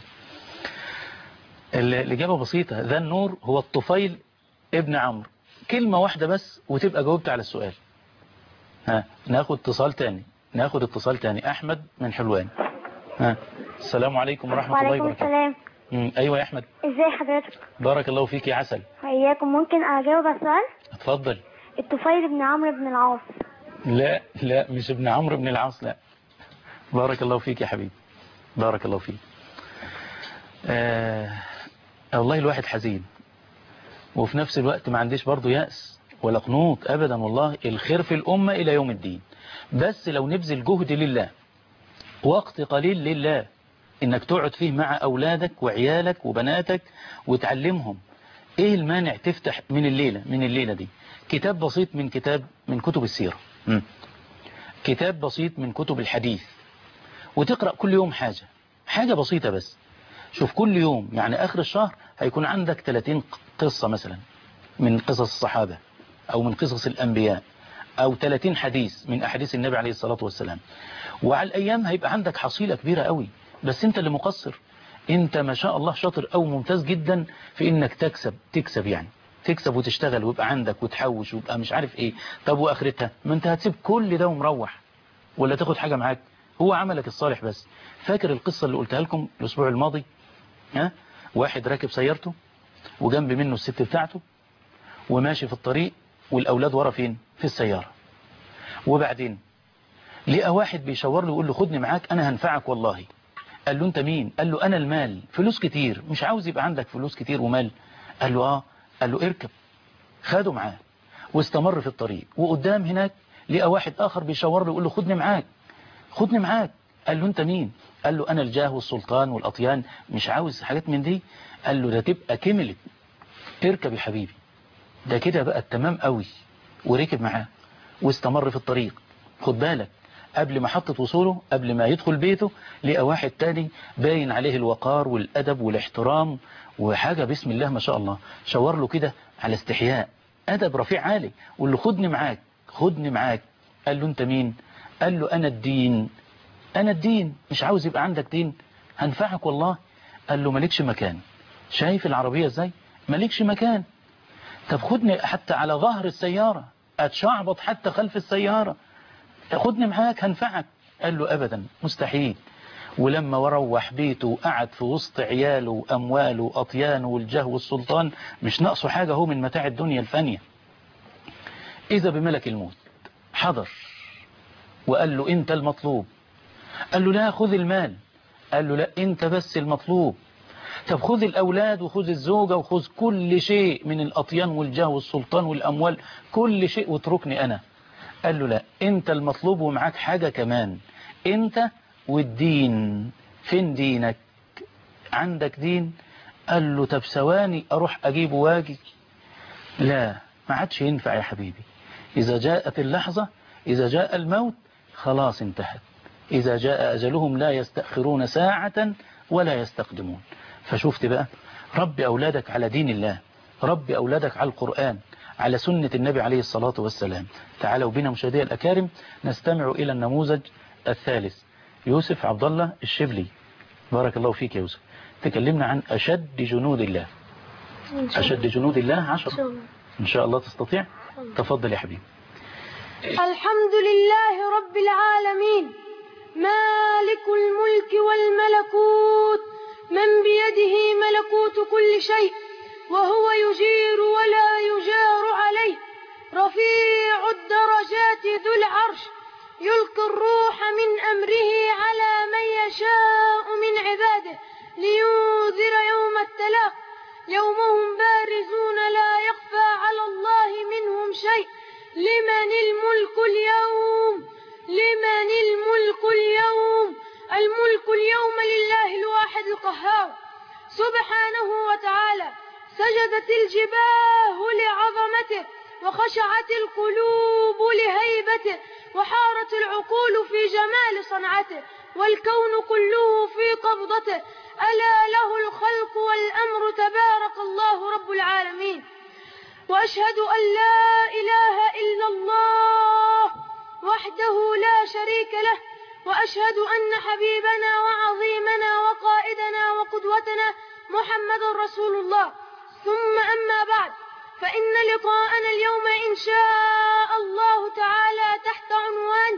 الإجابة بسيطة. ذا النور هو الطفيل ابن عمرو. كلمة واحدة بس وتبقى جاوبت على السؤال. ها ناخد اتصال تاني. ناخد اتصال تاني. أحمد من حلوان. ها السلام عليكم ورحمة الله وبركاته. وعليكم السلام. مم. أيوة يا أحمد. ازاي حضرتك؟ بارك الله فيك يا عسل. حياكم. ممكن أجاوب على السؤال؟ اتفضل. الطفيل بن عمرو بن العاص. لا لا مش ابن عمرو بن العاص. لا. بارك الله فيك يا حبيبي. بارك الله فيك. آه والله الواحد حزين وفي نفس الوقت ما عنديش برضو يأس ولا قنوط أبدا. والله الخير في الأمة إلى يوم الدين، بس لو نبذل جهد لله وقت قليل لله إنك تقعد فيه مع أولادك وعيالك وبناتك وتعلمهم. إيه المانع تفتح من الليلة من الليلة دي كتاب بسيط من كتاب من كتب السيرة، م. كتاب بسيط من كتب الحديث، وتقرأ كل يوم حاجة حاجة بسيطة بس. شوف كل يوم يعني آخر الشهر هيكون عندك ثلاثين قصة مثلا من قصص الصحابة أو من قصص الأنبياء، أو ثلاثين حديث من أحاديث النبي عليه الصلاة والسلام. وعلى الأيام هيبقى عندك حصيلة كبيرة قوي، بس أنت اللي مقصر. أنت ما شاء الله شاطر أو ممتاز جدا في إنك تكسب تكسب يعني تكسب وتشتغل ويبقى عندك وتحوش ويبقى مش عارف إيه. طب وآخرتها ما أنت هتسيب كل ده ومروح ولا تاخد حاجة معاك؟ هو عملك الصالح بس. فاكر القصة اللي قلتها لكم الأسبوع الماضي؟ ها واحد راكب سيارته وجنب منه الست بتاعته وماشي في الطريق والأولاد ورا فين؟ في السيارة. وبعدين لقى واحد بيشاور له يقول له خدني معاك أنا هنفعك والله. قال له أنت مين؟ قال له أنا المال، فلوس كتير، مش عاوز يبقى عندك فلوس كتير ومال؟ قال له آه. قال له اركب. خده معاه واستمر في الطريق، وقدام هناك لقى واحد آخر بيشاور له يقول له خدني معاك خدني معاك. قال له أنت مين؟ قال له أنا الجاه والسلطان والأطيان، مش عاوز حاجات من دي. قال له ده تبقى كملت. اركب يا حبيبي. ده كده بقى تمام قوي. وركب معاه واستمر في الطريق. خد بالك قبل محطة وصوله، قبل ما يدخل بيته، لقى واحد تاني باين عليه الوقار والأدب والاحترام وحاجة بسم الله ما شاء الله، شاور له كده على استحياء، أدب رفيع عالي، وقال له خدني معاك خدني معاك. قال له أنت مين؟ قال له أنا الدين. أنا الدين، مش عاوز يبقى عندك دين؟ هنفعك والله. قال له مالكش مكان. شايف العربية ازاي؟ مالكش مكان. طب خدني حتى على ظهر السيارة، أتشعبط حتى خلف السيارة، خدني معاك هنفعك. قال له أبدا مستحيل. ولما وروح بيته وقعد في وسط عياله وأمواله وأطيانه والجاه والسلطان، مش ناقصه حاجة هو من متاع الدنيا الفانية، إذا بملك الموت حضر وقال له أنت المطلوب. قال له لا خذ المال. قال له لا أنت بس المطلوب. طب خذ الأولاد وخذ الزوجة وخذ كل شيء من الأطيان والجاه والسلطان والأموال، كل شيء واتركني أنا. قال له لا أنت المطلوب ومعاك حاجة كمان، أنت والدين. فين دينك؟ عندك دين؟ قال له طب ثواني أروح أجيبه واجي. لا ما عادش ينفع يا حبيبي، إذا جاءت اللحظة، إذا جاء الموت خلاص انتهت. إذا جاء أجلهم لا يستأخرون ساعة ولا يستقدمون. فشوفت بقى، ربي أولادك على دين الله، ربي أولادك على القرآن، على سنة النبي عليه الصلاة والسلام. تعالوا بنا مشاهدي الأكارم نستمع إلى النموذج الثالث. يوسف عبد الله الشبلي، بارك الله فيك يا يوسف، تكلمنا عن أشد جنود الله. أشد جنود الله عشرة إن شاء الله تستطيع. تفضل يا حبيبي. الحمد لله رب العالمين، مالك الملك والملكوت، من بيده ملكوت كل شيء، وهو يجير ولا يجار عليه، رفيع الدرجات ذو العرش، يلقي الروح من أمره على من يشاء من عباده لينذر يوم التلاق، يوم هم بارزون لا يخفى على الله منهم شيء. لمن الملك اليوم؟ لمن الملك اليوم؟ الملك اليوم لله الواحد القهار سبحانه وتعالى. سجدت الجباه لعظمته، وخشعت القلوب لهيبته، وحارت العقول في جمال صنعته، والكون كله في قبضته. ألا له الخلق والأمر، تبارك الله رب العالمين. وأشهد أن لا إله إلا الله وحده لا شريك له، وأشهد أن حبيبنا وعظيمنا وقائدنا وقدوتنا محمد رسول الله. ثم أما بعد، فإن لقاءنا اليوم إن شاء الله تعالى تحت عنوان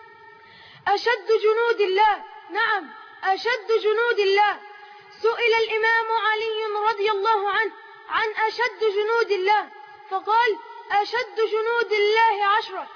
أشد جنود الله. نعم، أشد جنود الله. سئل الإمام علي رضي الله عنه عن أشد جنود الله، فقال أشد جنود الله عشرة: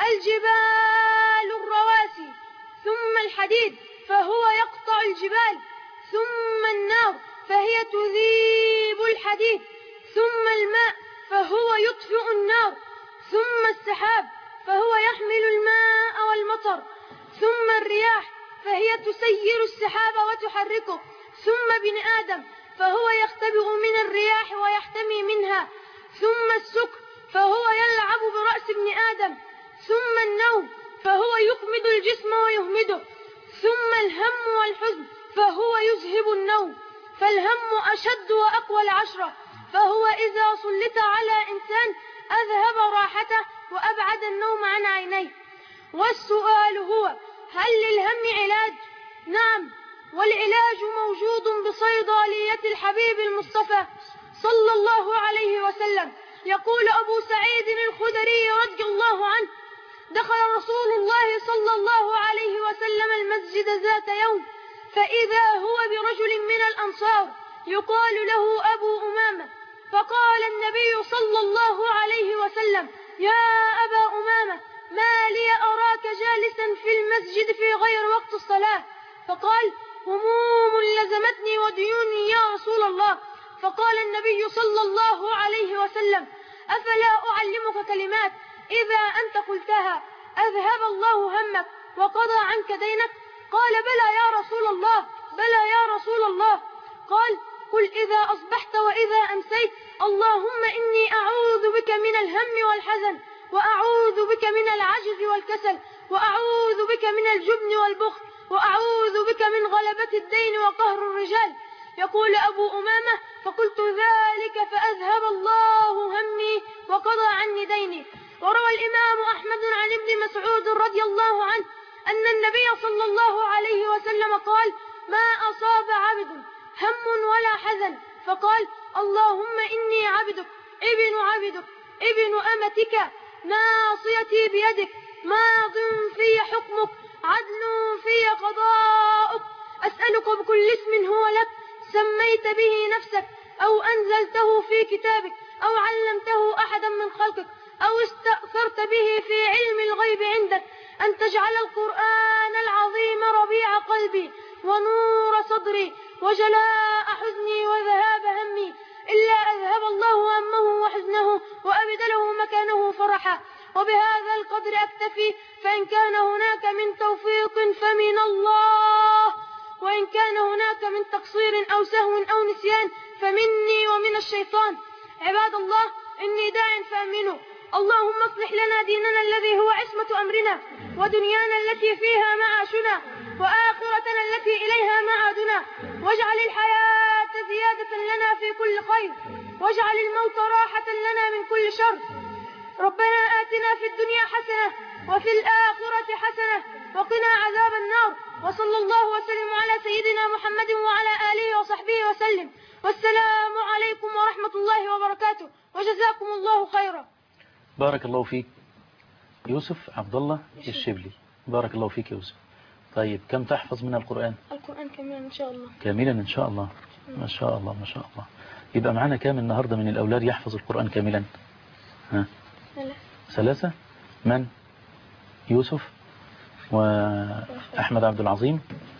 الجبال الرواسي، ثم الحديد فهو يقطع الجبال، ثم النار فهي تذيب الحديد، ثم الماء فهو يطفئ النار، ثم السحاب فهو يحمل الماء والمطر، ثم الرياح فهي تسير السحاب وتحركه، ثم بن آدم فهو يختبئ من الرياح ويحتمي منها، ثم السكر فهو يلعب برأس ابن آدم، ثم النوم فهو يقمد الجسم ويهمده، ثم الهم والحزن فهو يذهب النوم. فالهم أشد وأقوى العشرة، فهو إذا سلط على إنسان أذهب راحته وأبعد النوم عن عينيه. والسؤال هو: هل للهم علاج؟ نعم، والعلاج موجود بصيدلية الحبيب المصطفى صلى الله عليه وسلم. يقول أبو سعيد الخدري رضي الله عنه: دخل رسول الله صلى الله عليه وسلم المسجد ذات يوم، فإذا هو برجل من الأنصار يقال له أبو أمامة، فقال النبي صلى الله عليه وسلم: يا أبا أمامة، ما لي أراك جالسا في المسجد في غير وقت الصلاة؟ فقال: هموم لزمتني وديوني يا رسول الله. فقال النبي صلى الله عليه وسلم: أفلا أعلمك كلمات إذا أنت قلتها أذهب الله همك وقضى عنك دينك؟ قال: بلى يا رسول الله، بلى يا رسول الله. قال: قل إذا أصبحت وإذا أمسيت: اللهم إني أعوذ بك من الهم والحزن وأعوذ بك من العجز والكسل، وأعوذ بك من الجبن والبخل، وأعوذ بك من غلبة الدين وقهر الرجال. يقول أبو أمامة: فقلت ذلك فأذهب الله همي وقضى عني ديني. وروى الإمام أحمد عن ابن مسعود رضي الله عنه أن النبي صلى الله عليه وسلم قال: ما أصاب عبد هم ولا حزن فقال: اللهم إني عبدك ابن عبدك ابن أمتك ناصيتي بيدك ماض في حكمك عدل في قضاؤك، أسألك بكل اسم هو لك سميت به نفسك أو أنزلته في كتابك أو علمته أحدا من خلقك أو استأثرت به في علم الغيب عندك أن تجعل القرآن العظيم ربيع قلبي ونور صدري وجلاء حزني وذهاب همي، إلا أذهب الله همه وحزنه وأبدله مكانه فرحا. وبهذا القدر أكتفي، فإن كان هناك من توفيق فمن الله، وإن كان هناك من تقصير أو سهو أو نسيان فمني ومن الشيطان. عباد الله، إني داع فأمنوا. اللهم اصلح لنا ديننا الذي هو عصمة أمرنا، ودنيانا التي فيها معاشنا، وآخرتنا التي إليها معادنا، واجعل الحياة زيادة لنا في كل خير، واجعل الموت راحة لنا من كل شر. ربنا آتنا في الدنيا حسنة وفي الآخرة حسنة وقنا عذاب النار. وصلى الله وسلم على سيدنا محمد وعلى آله وصحبه وسلم، والسلام عليكم ورحمة الله وبركاته، وجزاكم الله خيرا. بارك الله فيك يوسف عبد الله الشبلي، بارك الله فيك يوسف. طيب كم تحفظ من القرآن؟ القرآن كاملا إن شاء الله. كاملا إن شاء الله. ما شاء الله ما شاء الله. يبقى معنا كام النهاردة من الأولاد يحفظ القرآن كاملا؟ ها؟ ثلاثة. ثلاثة؟ من؟ يوسف وأحمد عبد العظيم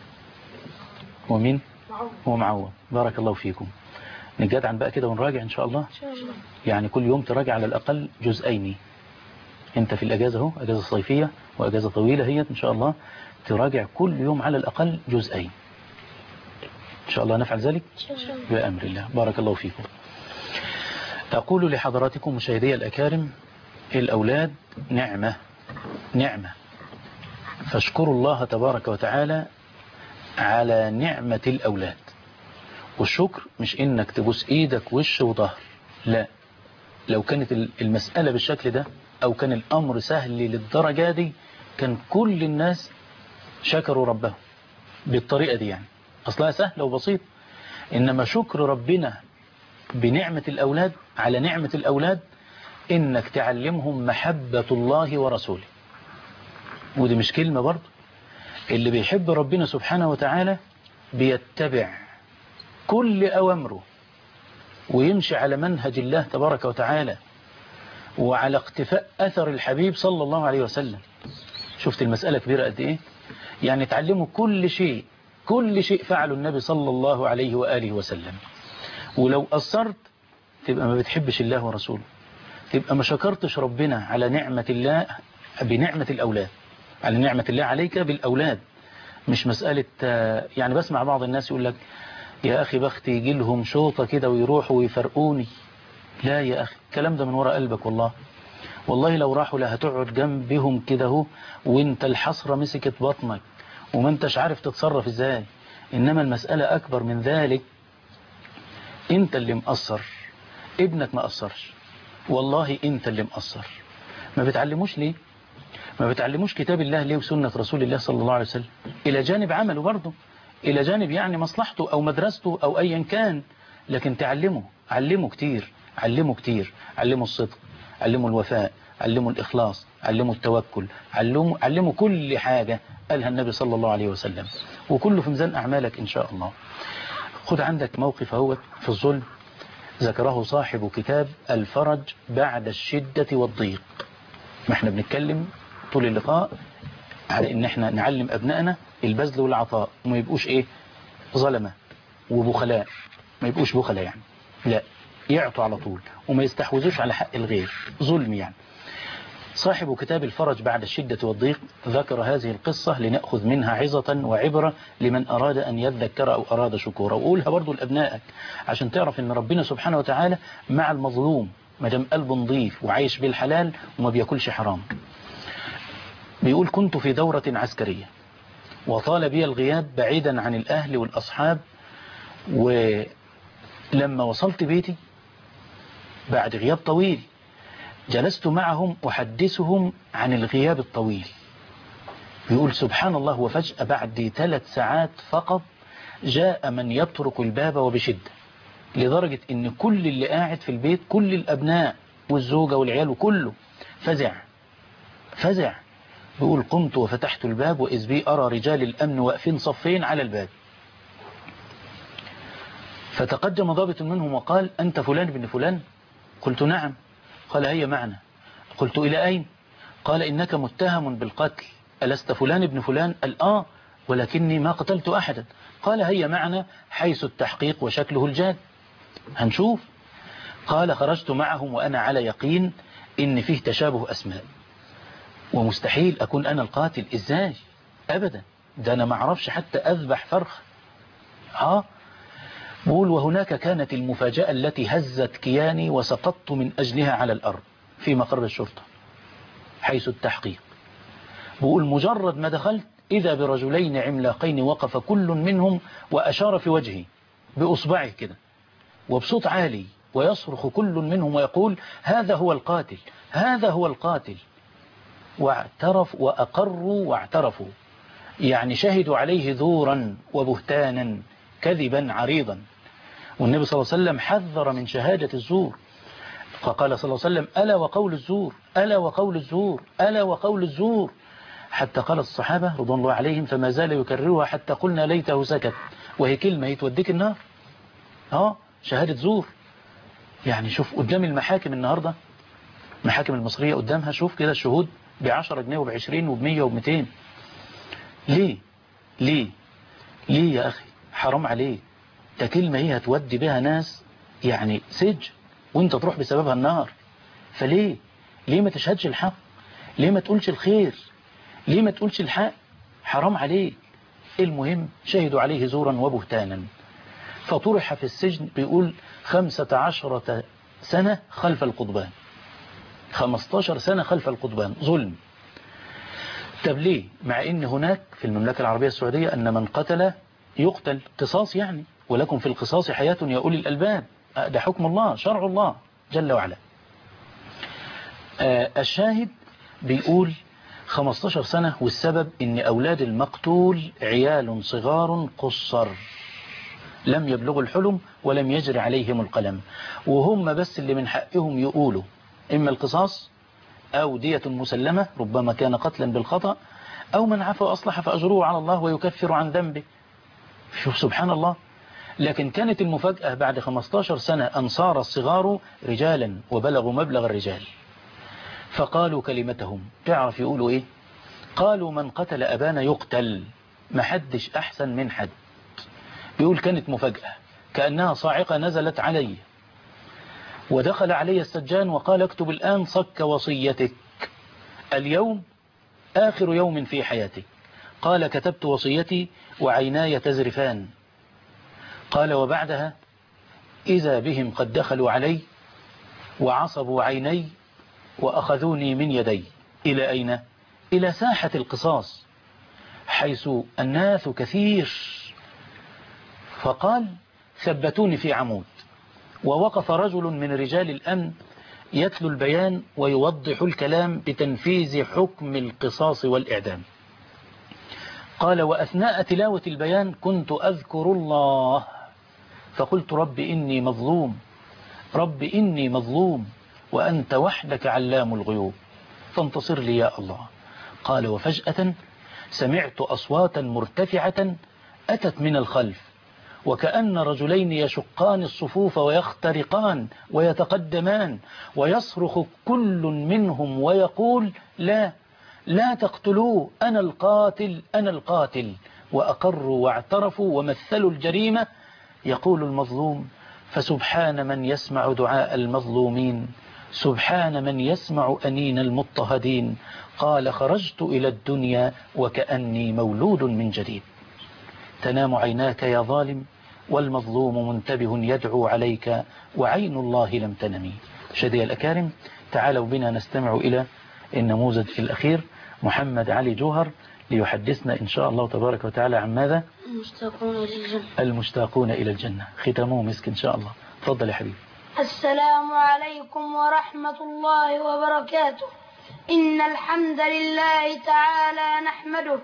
ومين؟ ومعوض. بارك الله فيكم. نجاد عن بقى كده ونراجع إن شاء الله. إن شاء الله. يعني كل يوم تراجع على الأقل جزئين. أنت في الأجازة اهو، أجازة صيفية وأجازة طويلة هي إن شاء الله، تراجع كل يوم على الأقل جزئين. إن شاء الله نفعل ذلك بأمر الله. بارك الله فيكم. أقول لحضراتكم مشاهدي الأكارم: الأولاد نعمة نعمة، فاشكروا الله تبارك وتعالى على نعمة الأولاد. والشكر مش إنك تبوس إيدك وش وظهر، لا. لو كانت المسألة بالشكل ده أو كان الأمر سهل للدرجة دي كان كل الناس شكروا ربهم بالطريقة دي، يعني أصلها سهل وبسيط. إنما شكر ربنا بنعمة الأولاد على نعمة الأولاد إنك تعلمهم محبة الله ورسوله. ودي مش كلمة برضه، اللي بيحب ربنا سبحانه وتعالى بيتبع كل أوامره ويمشي على منهج الله تبارك وتعالى وعلى اقتفاء أثر الحبيب صلى الله عليه وسلم. شفت المسألة كبيرة قد إيه؟ يعني تعلموا كل شيء كل شيء فعله النبي صلى الله عليه وآله وسلم. ولو قصرت تبقى ما بتحبش الله ورسوله، تبقى ما شكرتش ربنا على نعمة الله بنعمة الأولاد، على نعمة الله عليك بالأولاد. مش مسألة يعني بسمع بعض الناس يقول لك يا أخي بختي يجي لهم شوطة كده ويروحوا ويفرقوني. لا يا أخي، الكلام ده من وراء قلبك. والله والله لو راحوا لا هتقعد جنبهم كده اهو وانت الحسرة مسكت بطنك وما انتش عارف تتصرف ازاي. انما المسألة اكبر من ذلك، انت اللي مقصر، ابنك ما قصرش، والله انت اللي مقصر. ما بتعلموش ليه؟ ما بتعلموش كتاب الله ليه وسنة رسول الله صلى الله عليه وسلم الى جانب عمله برضه، الى جانب يعني مصلحته او مدرسته او ايا كان، لكن تعلمه علمه كتير علمه كتير علمه الصدق، علمه الوفاء، علمه الإخلاص، علمه التوكل، علمه, علمه كل حاجة قالها النبي صلى الله عليه وسلم، وكله في ميزان أعمالك إن شاء الله. خد عندك موقف هو في الظلم ذكره صاحب كتاب الفرج بعد الشدة والضيق. ما احنا بنتكلم طول اللقاء على ان احنا نعلم أبنائنا البذل والعطاء وما يبقوش ايه ظلمة وبخلاء، ما يبقوش بخلاء يعني، لا يعطوا على طول وما يستحوذوش على حق الغير، ظلم يعني. صاحب كتاب الفرج بعد الشدة والضيق ذكر هذه القصة لنأخذ منها عظة وعبرة لمن أراد أن يذكر أو أراد شكورا. وقولها برضو لأبنائك عشان تعرف أن ربنا سبحانه وتعالى مع المظلوم ما دام قلبه نظيف وعايش بالحلال وما بياكلش حرام. بيقول كنت في دورة عسكرية وطال بي الغياب بعيدا عن الأهل والأصحاب، ولما وصلت بيتي بعد غياب طويل جلست معهم أحدثهم عن الغياب الطويل. بيقول سبحان الله، وفجأة بعد ثلاث ساعات فقط جاء من يطرق الباب وبشدة، لدرجة ان كل اللي قاعد في البيت، كل الأبناء والزوجة والعيال وكله فزع فزع. بيقول قمت وفتحت الباب وإذ بي أرى رجال الأمن واقفين صفين على الباب، فتقدم ضابط منهم وقال أنت فلان بن فلان؟ قلت نعم. قال هيا معنا. قلت إلى أين؟ قال إنك متهم بالقتل، ألست فلان ابن فلان؟ قال آه ولكني ما قتلت أحدا. قال هيا معنا حيث التحقيق وشكله الجاد، هنشوف. قال خرجت معهم وأنا على يقين إن فيه تشابه أسماء، ومستحيل أكون أنا القاتل. إزاي؟ أبدا، ده أنا ما أعرفش حتى أذبح فرخ. ها بقول وهناك كانت المفاجأة التي هزت كياني وسقطت من أجلها على الأرض في مقر الشرطة حيث التحقيق. بقول مجرد ما دخلت إذا برجلين عملاقين وقف كل منهم وأشار في وجهي بأصبعه كده وبصوت عالي ويصرخ كل منهم ويقول هذا هو القاتل، هذا هو القاتل. واعترف وأقروا واعترفوا، يعني شهدوا عليه زورا وبهتانا كذبا عريضا. والنبي صلى الله عليه وسلم حذر من شهادة الزور، فقال صلى الله عليه وسلم ألا وقول الزور، ألا وقول الزور، ألا وقول الزور، حتى قال الصحابة رضوان الله عليهم فما زال يكررها حتى قلنا ليته سكت. وهي كلمة يتوديك النار. ها شهادة زور. يعني شوف قدام المحاكم النهاردة، محاكم المصرية قدامها شوف كده الشهود بعشرة جنيه وبعشرين وبمية وبمتين. ليه ليه ليه يا أخي؟ حرام عليك. ده كلمة هي هتودي بها ناس يعني سجن وانت تروح بسببها النار. فليه ليه ما تشهدش الحق؟ ليه ما تقولش الخير؟ ليه ما تقولش الحق؟ حرام عليك. المهم شهدوا عليه زورا وبهتانا فطرح في السجن. بيقول خمسة عشرة سنة خلف القضبان، خمستاشر سنة خلف القضبان ظلم. طب ليه؟ مع ان هناك في المملكة العربية السعودية ان من قتل يقتل قصاص يعني، ولكم في القصاص حياة يا أولي الألباب. ده حكم الله، شرع الله جل وعلا. آه الشاهد بيقول خمستاشر سنة، والسبب ان أولاد المقتول عيال صغار قصر لم يبلغوا الحلم ولم يجري عليهم القلم، وهم بس اللي من حقهم يقولوا إما القصاص أو دية مسلمة ربما كان قتلا بالخطأ، أو من عفا وأصلح فأجروه على الله ويكفر عن ذنبه. شوف سبحان الله. لكن كانت المفاجأة بعد خمستاشر سنة أن صار الصغار رجالا وبلغوا مبلغ الرجال، فقالوا كلمتهم. تعرف يقولوا إيه؟ قالوا من قتل أبانا يقتل، ما حدش أحسن من حد. بيقول كانت مفاجأة كأنها صاعقة نزلت علي، ودخل علي السجان وقال اكتب الآن صك وصيتك، اليوم آخر يوم في حياتك. قال كتبت وصيتي وعيناي تزرفان. قال وبعدها إذا بهم قد دخلوا علي وعصبوا عيني وأخذوني من يدي. إلى أين؟ إلى ساحة القصاص حيث الناس كثير. فقال ثبتوني في عمود، ووقف رجل من رجال الأمن يتلو البيان ويوضح الكلام بتنفيذ حكم القصاص والإعدام. قال وأثناء تلاوة البيان كنت أذكر الله فقلت رب إني مظلوم، رب إني مظلوم وأنت وحدك علام الغيوب فانتصر لي يا الله. قال وفجأة سمعت أصواتا مرتفعة أتت من الخلف، وكأن رجلين يشقان الصفوف ويخترقان ويتقدمان، ويصرخ كل منهم ويقول لا لا تقتلوه، أنا القاتل أنا القاتل. وأقروا واعترفوا ومثلوا الجريمة. يقول المظلوم فسبحان من يسمع دعاء المظلومين، سبحان من يسمع أنين المضطهدين. قال خرجت إلى الدنيا وكأني مولود من جديد. تنام عيناك يا ظالم والمظلوم منتبه يدعو عليك وعين الله لم تنمي. مشاهدي الأكارم، تعالوا بنا نستمع إلى النموذج الأخير، محمد علي جوهر، ليحدثنا إن شاء الله تبارك وتعالى عن ماذا؟ المشتاقون إلى الجنة. المشتاقون إلى الجنة، ختامه مسك إن شاء الله. تفضل يا حبيبي. السلام عليكم ورحمة الله وبركاته. إن الحمد لله تعالى نحمده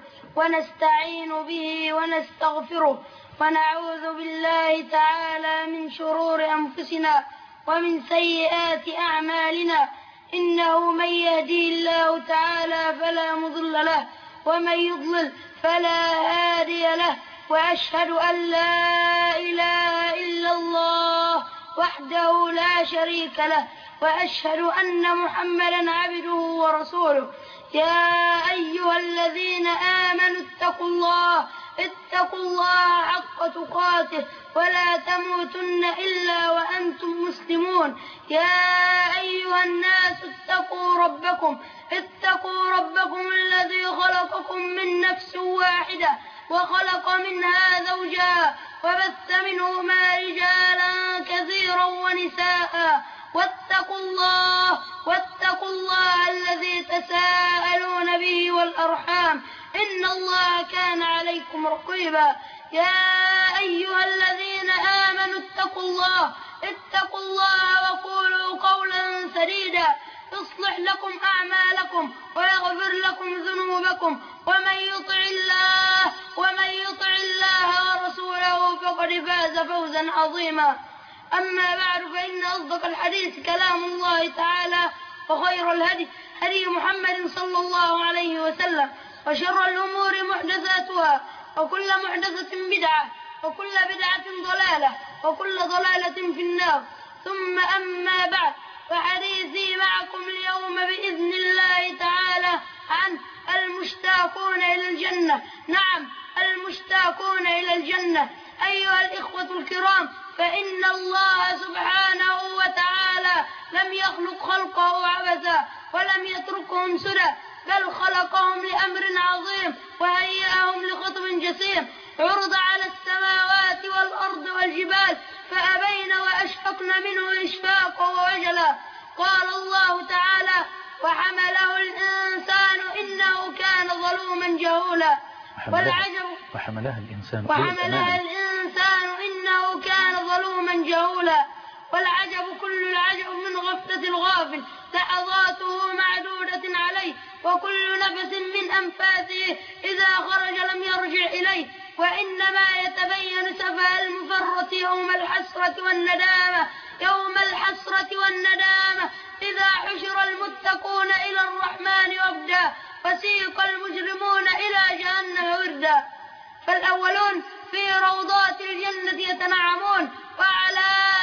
ونستعين به ونستغفره ونعوذ بالله تعالى من شرور أنفسنا ومن سيئات أعمالنا. إنه من يهدي الله تعالى فلا مضل له ومن يضلل فلا هادي له. وأشهد أن لا إله إلا الله وحده لا شريك له وأشهد أن محمدا عبده ورسوله. يا أيها الذين آمنوا اتقوا الله اتقوا الله حق تقاته ولا تموتن إلا وأنتم مسلمون. يا أيها الناس اتقوا ربكم اتقوا ربكم الذي خلقكم من نفس واحدة وخلق منها زوجها وبث منهما رجالا كثيرا ونساء. واتقوا الله واتقوا الله الذي تساءلون به والأرحام إن الله كان عليكم رقيبا. يا أيها الذين آمنوا اتقوا الله اتقوا الله وقولوا قولا سديدا يصلح لكم أعمالكم ويغفر لكم ذنوبكم ومن يطع الله ومن يطع الله ورسوله فقد فاز فوزا عظيما. أما بعد، فإن أصدق الحديث كلام الله تعالى وخير الهدي هدي محمد صلى الله عليه وسلم وشر الأمور محدثاتها وكل محدثة بدعة وكل بدعة ضلالة وكل ضلالة في النار. ثم أما بعد، فحديثي معكم اليوم بإذن الله تعالى عن المشتاقون إلى الجنة. نعم، المشتاقون إلى الجنة. أيها الإخوة الكرام، فإن الله سبحانه وتعالى لم يخلق خلقه عبثا ولم يتركهم سدى، بل خلقهم لأمر عظيم وهيئهم لخطب جسيم عرض على السماوات والأرض والجبال فأبين وأشفقن منه إشفاقا ووجلا. قال الله تعالى: وحمله الإنسان إنه كان ظلوما جهولا. والعجب وحملها الإنسان وحملها الإنسان إنه كان ظلوما جهولا. والعجب كل العجب من غفلة الغافل، لحظاته معدودة عليه، وكل نفس من أنفاسه إذا خرج لم يرجع إليه. وإنما يتبين سفه المفرط يوم الحسرة والندامة يوم الحسرة والندامة إذا حشر المتقون إلى الرحمن وفدا وسيق المجرمون إلى جهنم وردا. فالأولون في روضات الجنة يتنعمون وعلى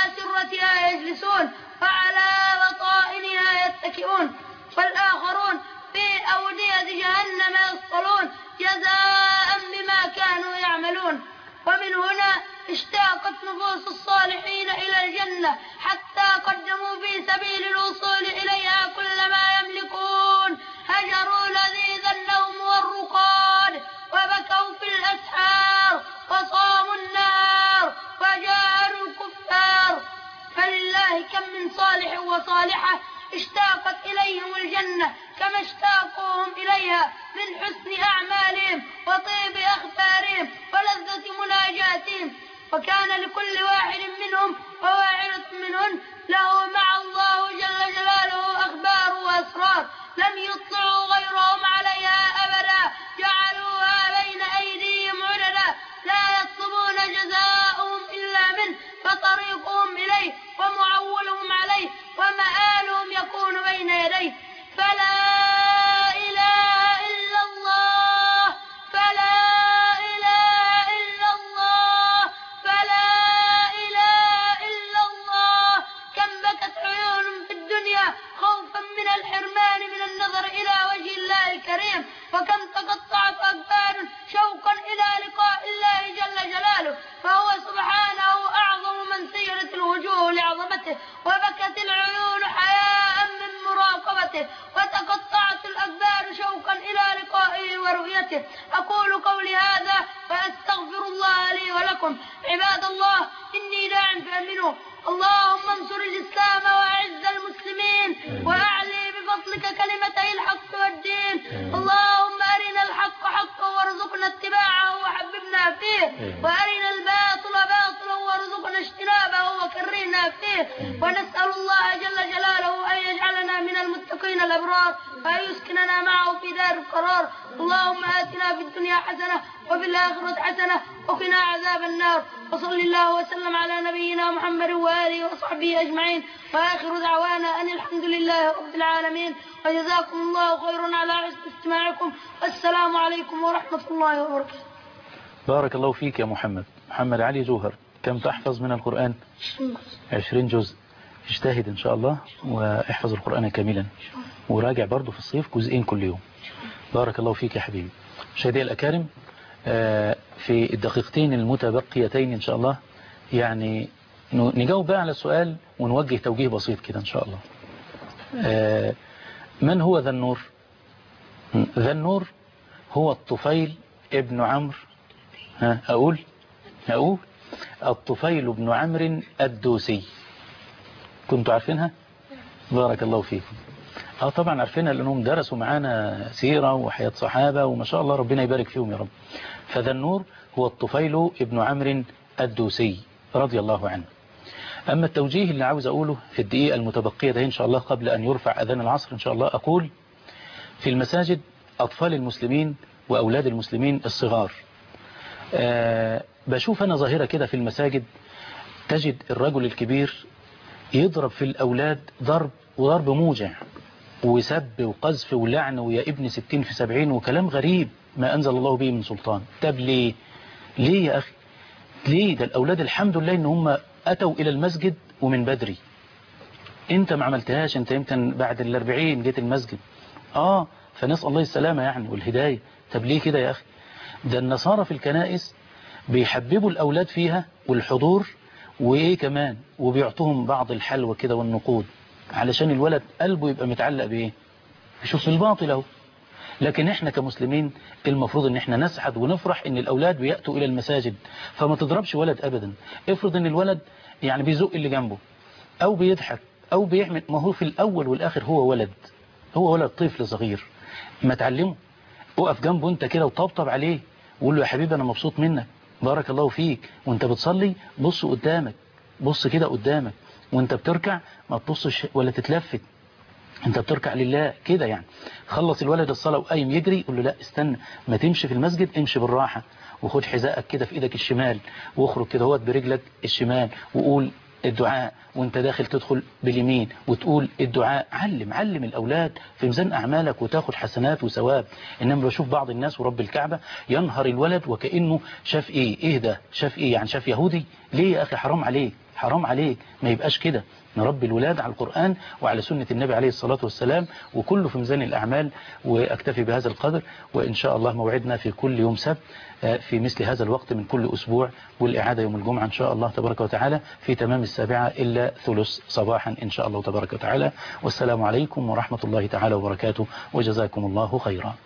أسرتها يجلسون وعلى بطائنها يتكئون، والآخرون في أودية جهنم يصطلون جزاء بما كانوا يعملون. ومن هنا اشتاقت نفوس الصالحين إلى الجنة حتى قدموا في سبيل الوصول إليها كل ما يملكون، هجروا لذيذ النوم والرقاد وبكوا في الأسحار وصاموا النار وجاهدوا الكفار. فلله كم من صالح وصالحة اشتاقت إليهم الجنة كما اشتاقوهم إليها من حسن أعمالهم وطيب أخبارهم ولذة مناجاتهم. وكان لكل واحد منهم وواحدة منهن له مع الله جل جلاله أخبار وأسرار لم يطلعوا غيرهم عليها أبدا، جعلوها بين أيديهم عددا، لا يطلبون جزاءهم إلا منه، فطريقهم إليه ومعولهم عليه ومآلهم يكون بين يديه. فلا إله إلا الله فلا إله إلا الله فلا إله إلا الله. كم بكت عيون في الدنيا خوفا من الحرمان من النظر إلى وجه الله الكريم، وكم تقطعت أقدار شوقا إلى لقاء الله جل جلاله، فهو سبحانه أعظم من سيرت الوجوه لعظمته وبكت العيون حياء من مراقبته وتقطعت الأقدار شوقا إلى لقائه ورؤيته. أقول قولي هذا وأستغفر الله لي ولكم إياكم. عباد الله، إني داع فأمنوا. اللهم انصر الإسلام وأعز المسلمين وأعلي بفضلك كلمتي الحق والدين. اللهم أرنا الحق حقا وارزقنا اتباعه وحببنا فيه، وأرنا الباطل باطلا وارزقنا اجتنابه وكرهنا فيه. ونسأل الله جل جلاله أن يجعلنا من المتقين الأبرار وأن يسكننا معه في دار القرار. اللهم آتنا في الدنيا حسنة وفي الآخرة حسنة وقنا عذاب النار. وصل الله وسلم على نبينا محمد وآله وصحبه أجمعين، وآخر دعوانا أن الحمد لله رب العالمين. وجزاكم الله خيرا على حسن استماعكم، والسلام عليكم ورحمة الله وبركاته. بارك الله فيك يا محمد. محمد علي جوهر، كم تحفظ من القرآن؟ عشرين جزء. اجتهد إن شاء الله واحفظ القرآن كاملا، وراجع برضو في الصيف جزئين كل يوم. بارك الله فيك يا حبيبي. مشاهدي الأكارم، في الدقيقتين المتبقيتين إن شاء الله يعني نجاوب بقى على السؤال ونوجه توجيه بسيط كده إن شاء الله. من هو ذا النور؟ ذا النور هو الطفيل ابن عمرو. ها أقول أقول الطفيل بن عمرو الدوسي. كنتوا عارفينها؟ بارك الله فيكم. اه طبعا عارفينها لأنهم درسوا معانا سيرة وحياة صحابة وما شاء الله، ربنا يبارك فيهم يا رب. فذا النور هو الطفيل ابن عمرو الدوسي رضي الله عنه. أما التوجيه اللي عاوز أقوله في الدقيقة المتبقية ده إن شاء الله قبل أن يرفع أذان العصر إن شاء الله، أقول في المساجد أطفال المسلمين وأولاد المسلمين الصغار، أه بشوف أنا ظاهرة كده في المساجد، تجد الرجل الكبير يضرب في الأولاد ضرب وضرب موجع وسب وقذف ولعن ويا ابن ستين في سبعين وكلام غريب ما أنزل الله به من سلطان. طب ليه؟ ليه يا أخي؟ ليه؟ ده الأولاد الحمد لله إن هم أتوا إلى المسجد ومن بدري. أنت ما عملتهاش، أنت يمكن بعد الأربعين جيت المسجد. آه فنسأل الله السلامة يعني والهداية. طب ليه كده يا أخي؟ ده النصارى في الكنائس بيحببوا الأولاد فيها والحضور، وإيه كمان وبيعطوهم بعض الحلوى كده والنقود علشان الولد قلبه يبقى متعلق بإيه؟ يشوف الباطل اهو. لكن احنا كمسلمين المفروض ان احنا نسعد ونفرح ان الاولاد بيأتوا الى المساجد، فما تضربش ولد ابدا. افرض ان الولد يعني بيزق اللي جنبه او بيضحك او بيعمل، ما هو في الاول والاخر هو ولد، هو ولد طفل صغير، ما تعلمه. اقف جنبه انت كده وطبطب عليه وقول له يا حبيبي انا مبسوط منك، بارك الله فيك، وانت بتصلي بص قدامك، بص كده قدامك، وانت بتركع ما تبصش ولا تتلفت، انت بتركع لله كده يعني. خلص الولد الصلاة وقايم يجري، قول له لا استنى، ما تمشي في المسجد، امشي بالراحة وخد حذائك كده في ايدك الشمال واخرج كده هوت برجلك الشمال وقول الدعاء، وانت داخل تدخل باليمين وتقول الدعاء. علم علم الأولاد في ميزان أعمالك وتاخد حسنات وثواب. إنما بشوف بعض الناس ورب الكعبة ينهر الولد وكأنه شاف ايه ايه ده، شاف ايه يعني، شاف يهودي. ليه يا أخي؟ حرام عليك حرام عليك، ما يبقاش كده. نربي الولاد على القرآن وعلى سنة النبي عليه الصلاة والسلام، وكله في ميزان الأعمال. وأكتفي بهذا القدر، وإن شاء الله موعدنا في كل يوم سبت في مثل هذا الوقت من كل أسبوع، والإعادة يوم الجمعة إن شاء الله تبارك وتعالى في تمام السابعة إلا ثلث صباحا إن شاء الله تبارك وتعالى. والسلام عليكم ورحمة الله تعالى وبركاته، وجزاكم الله خيرا.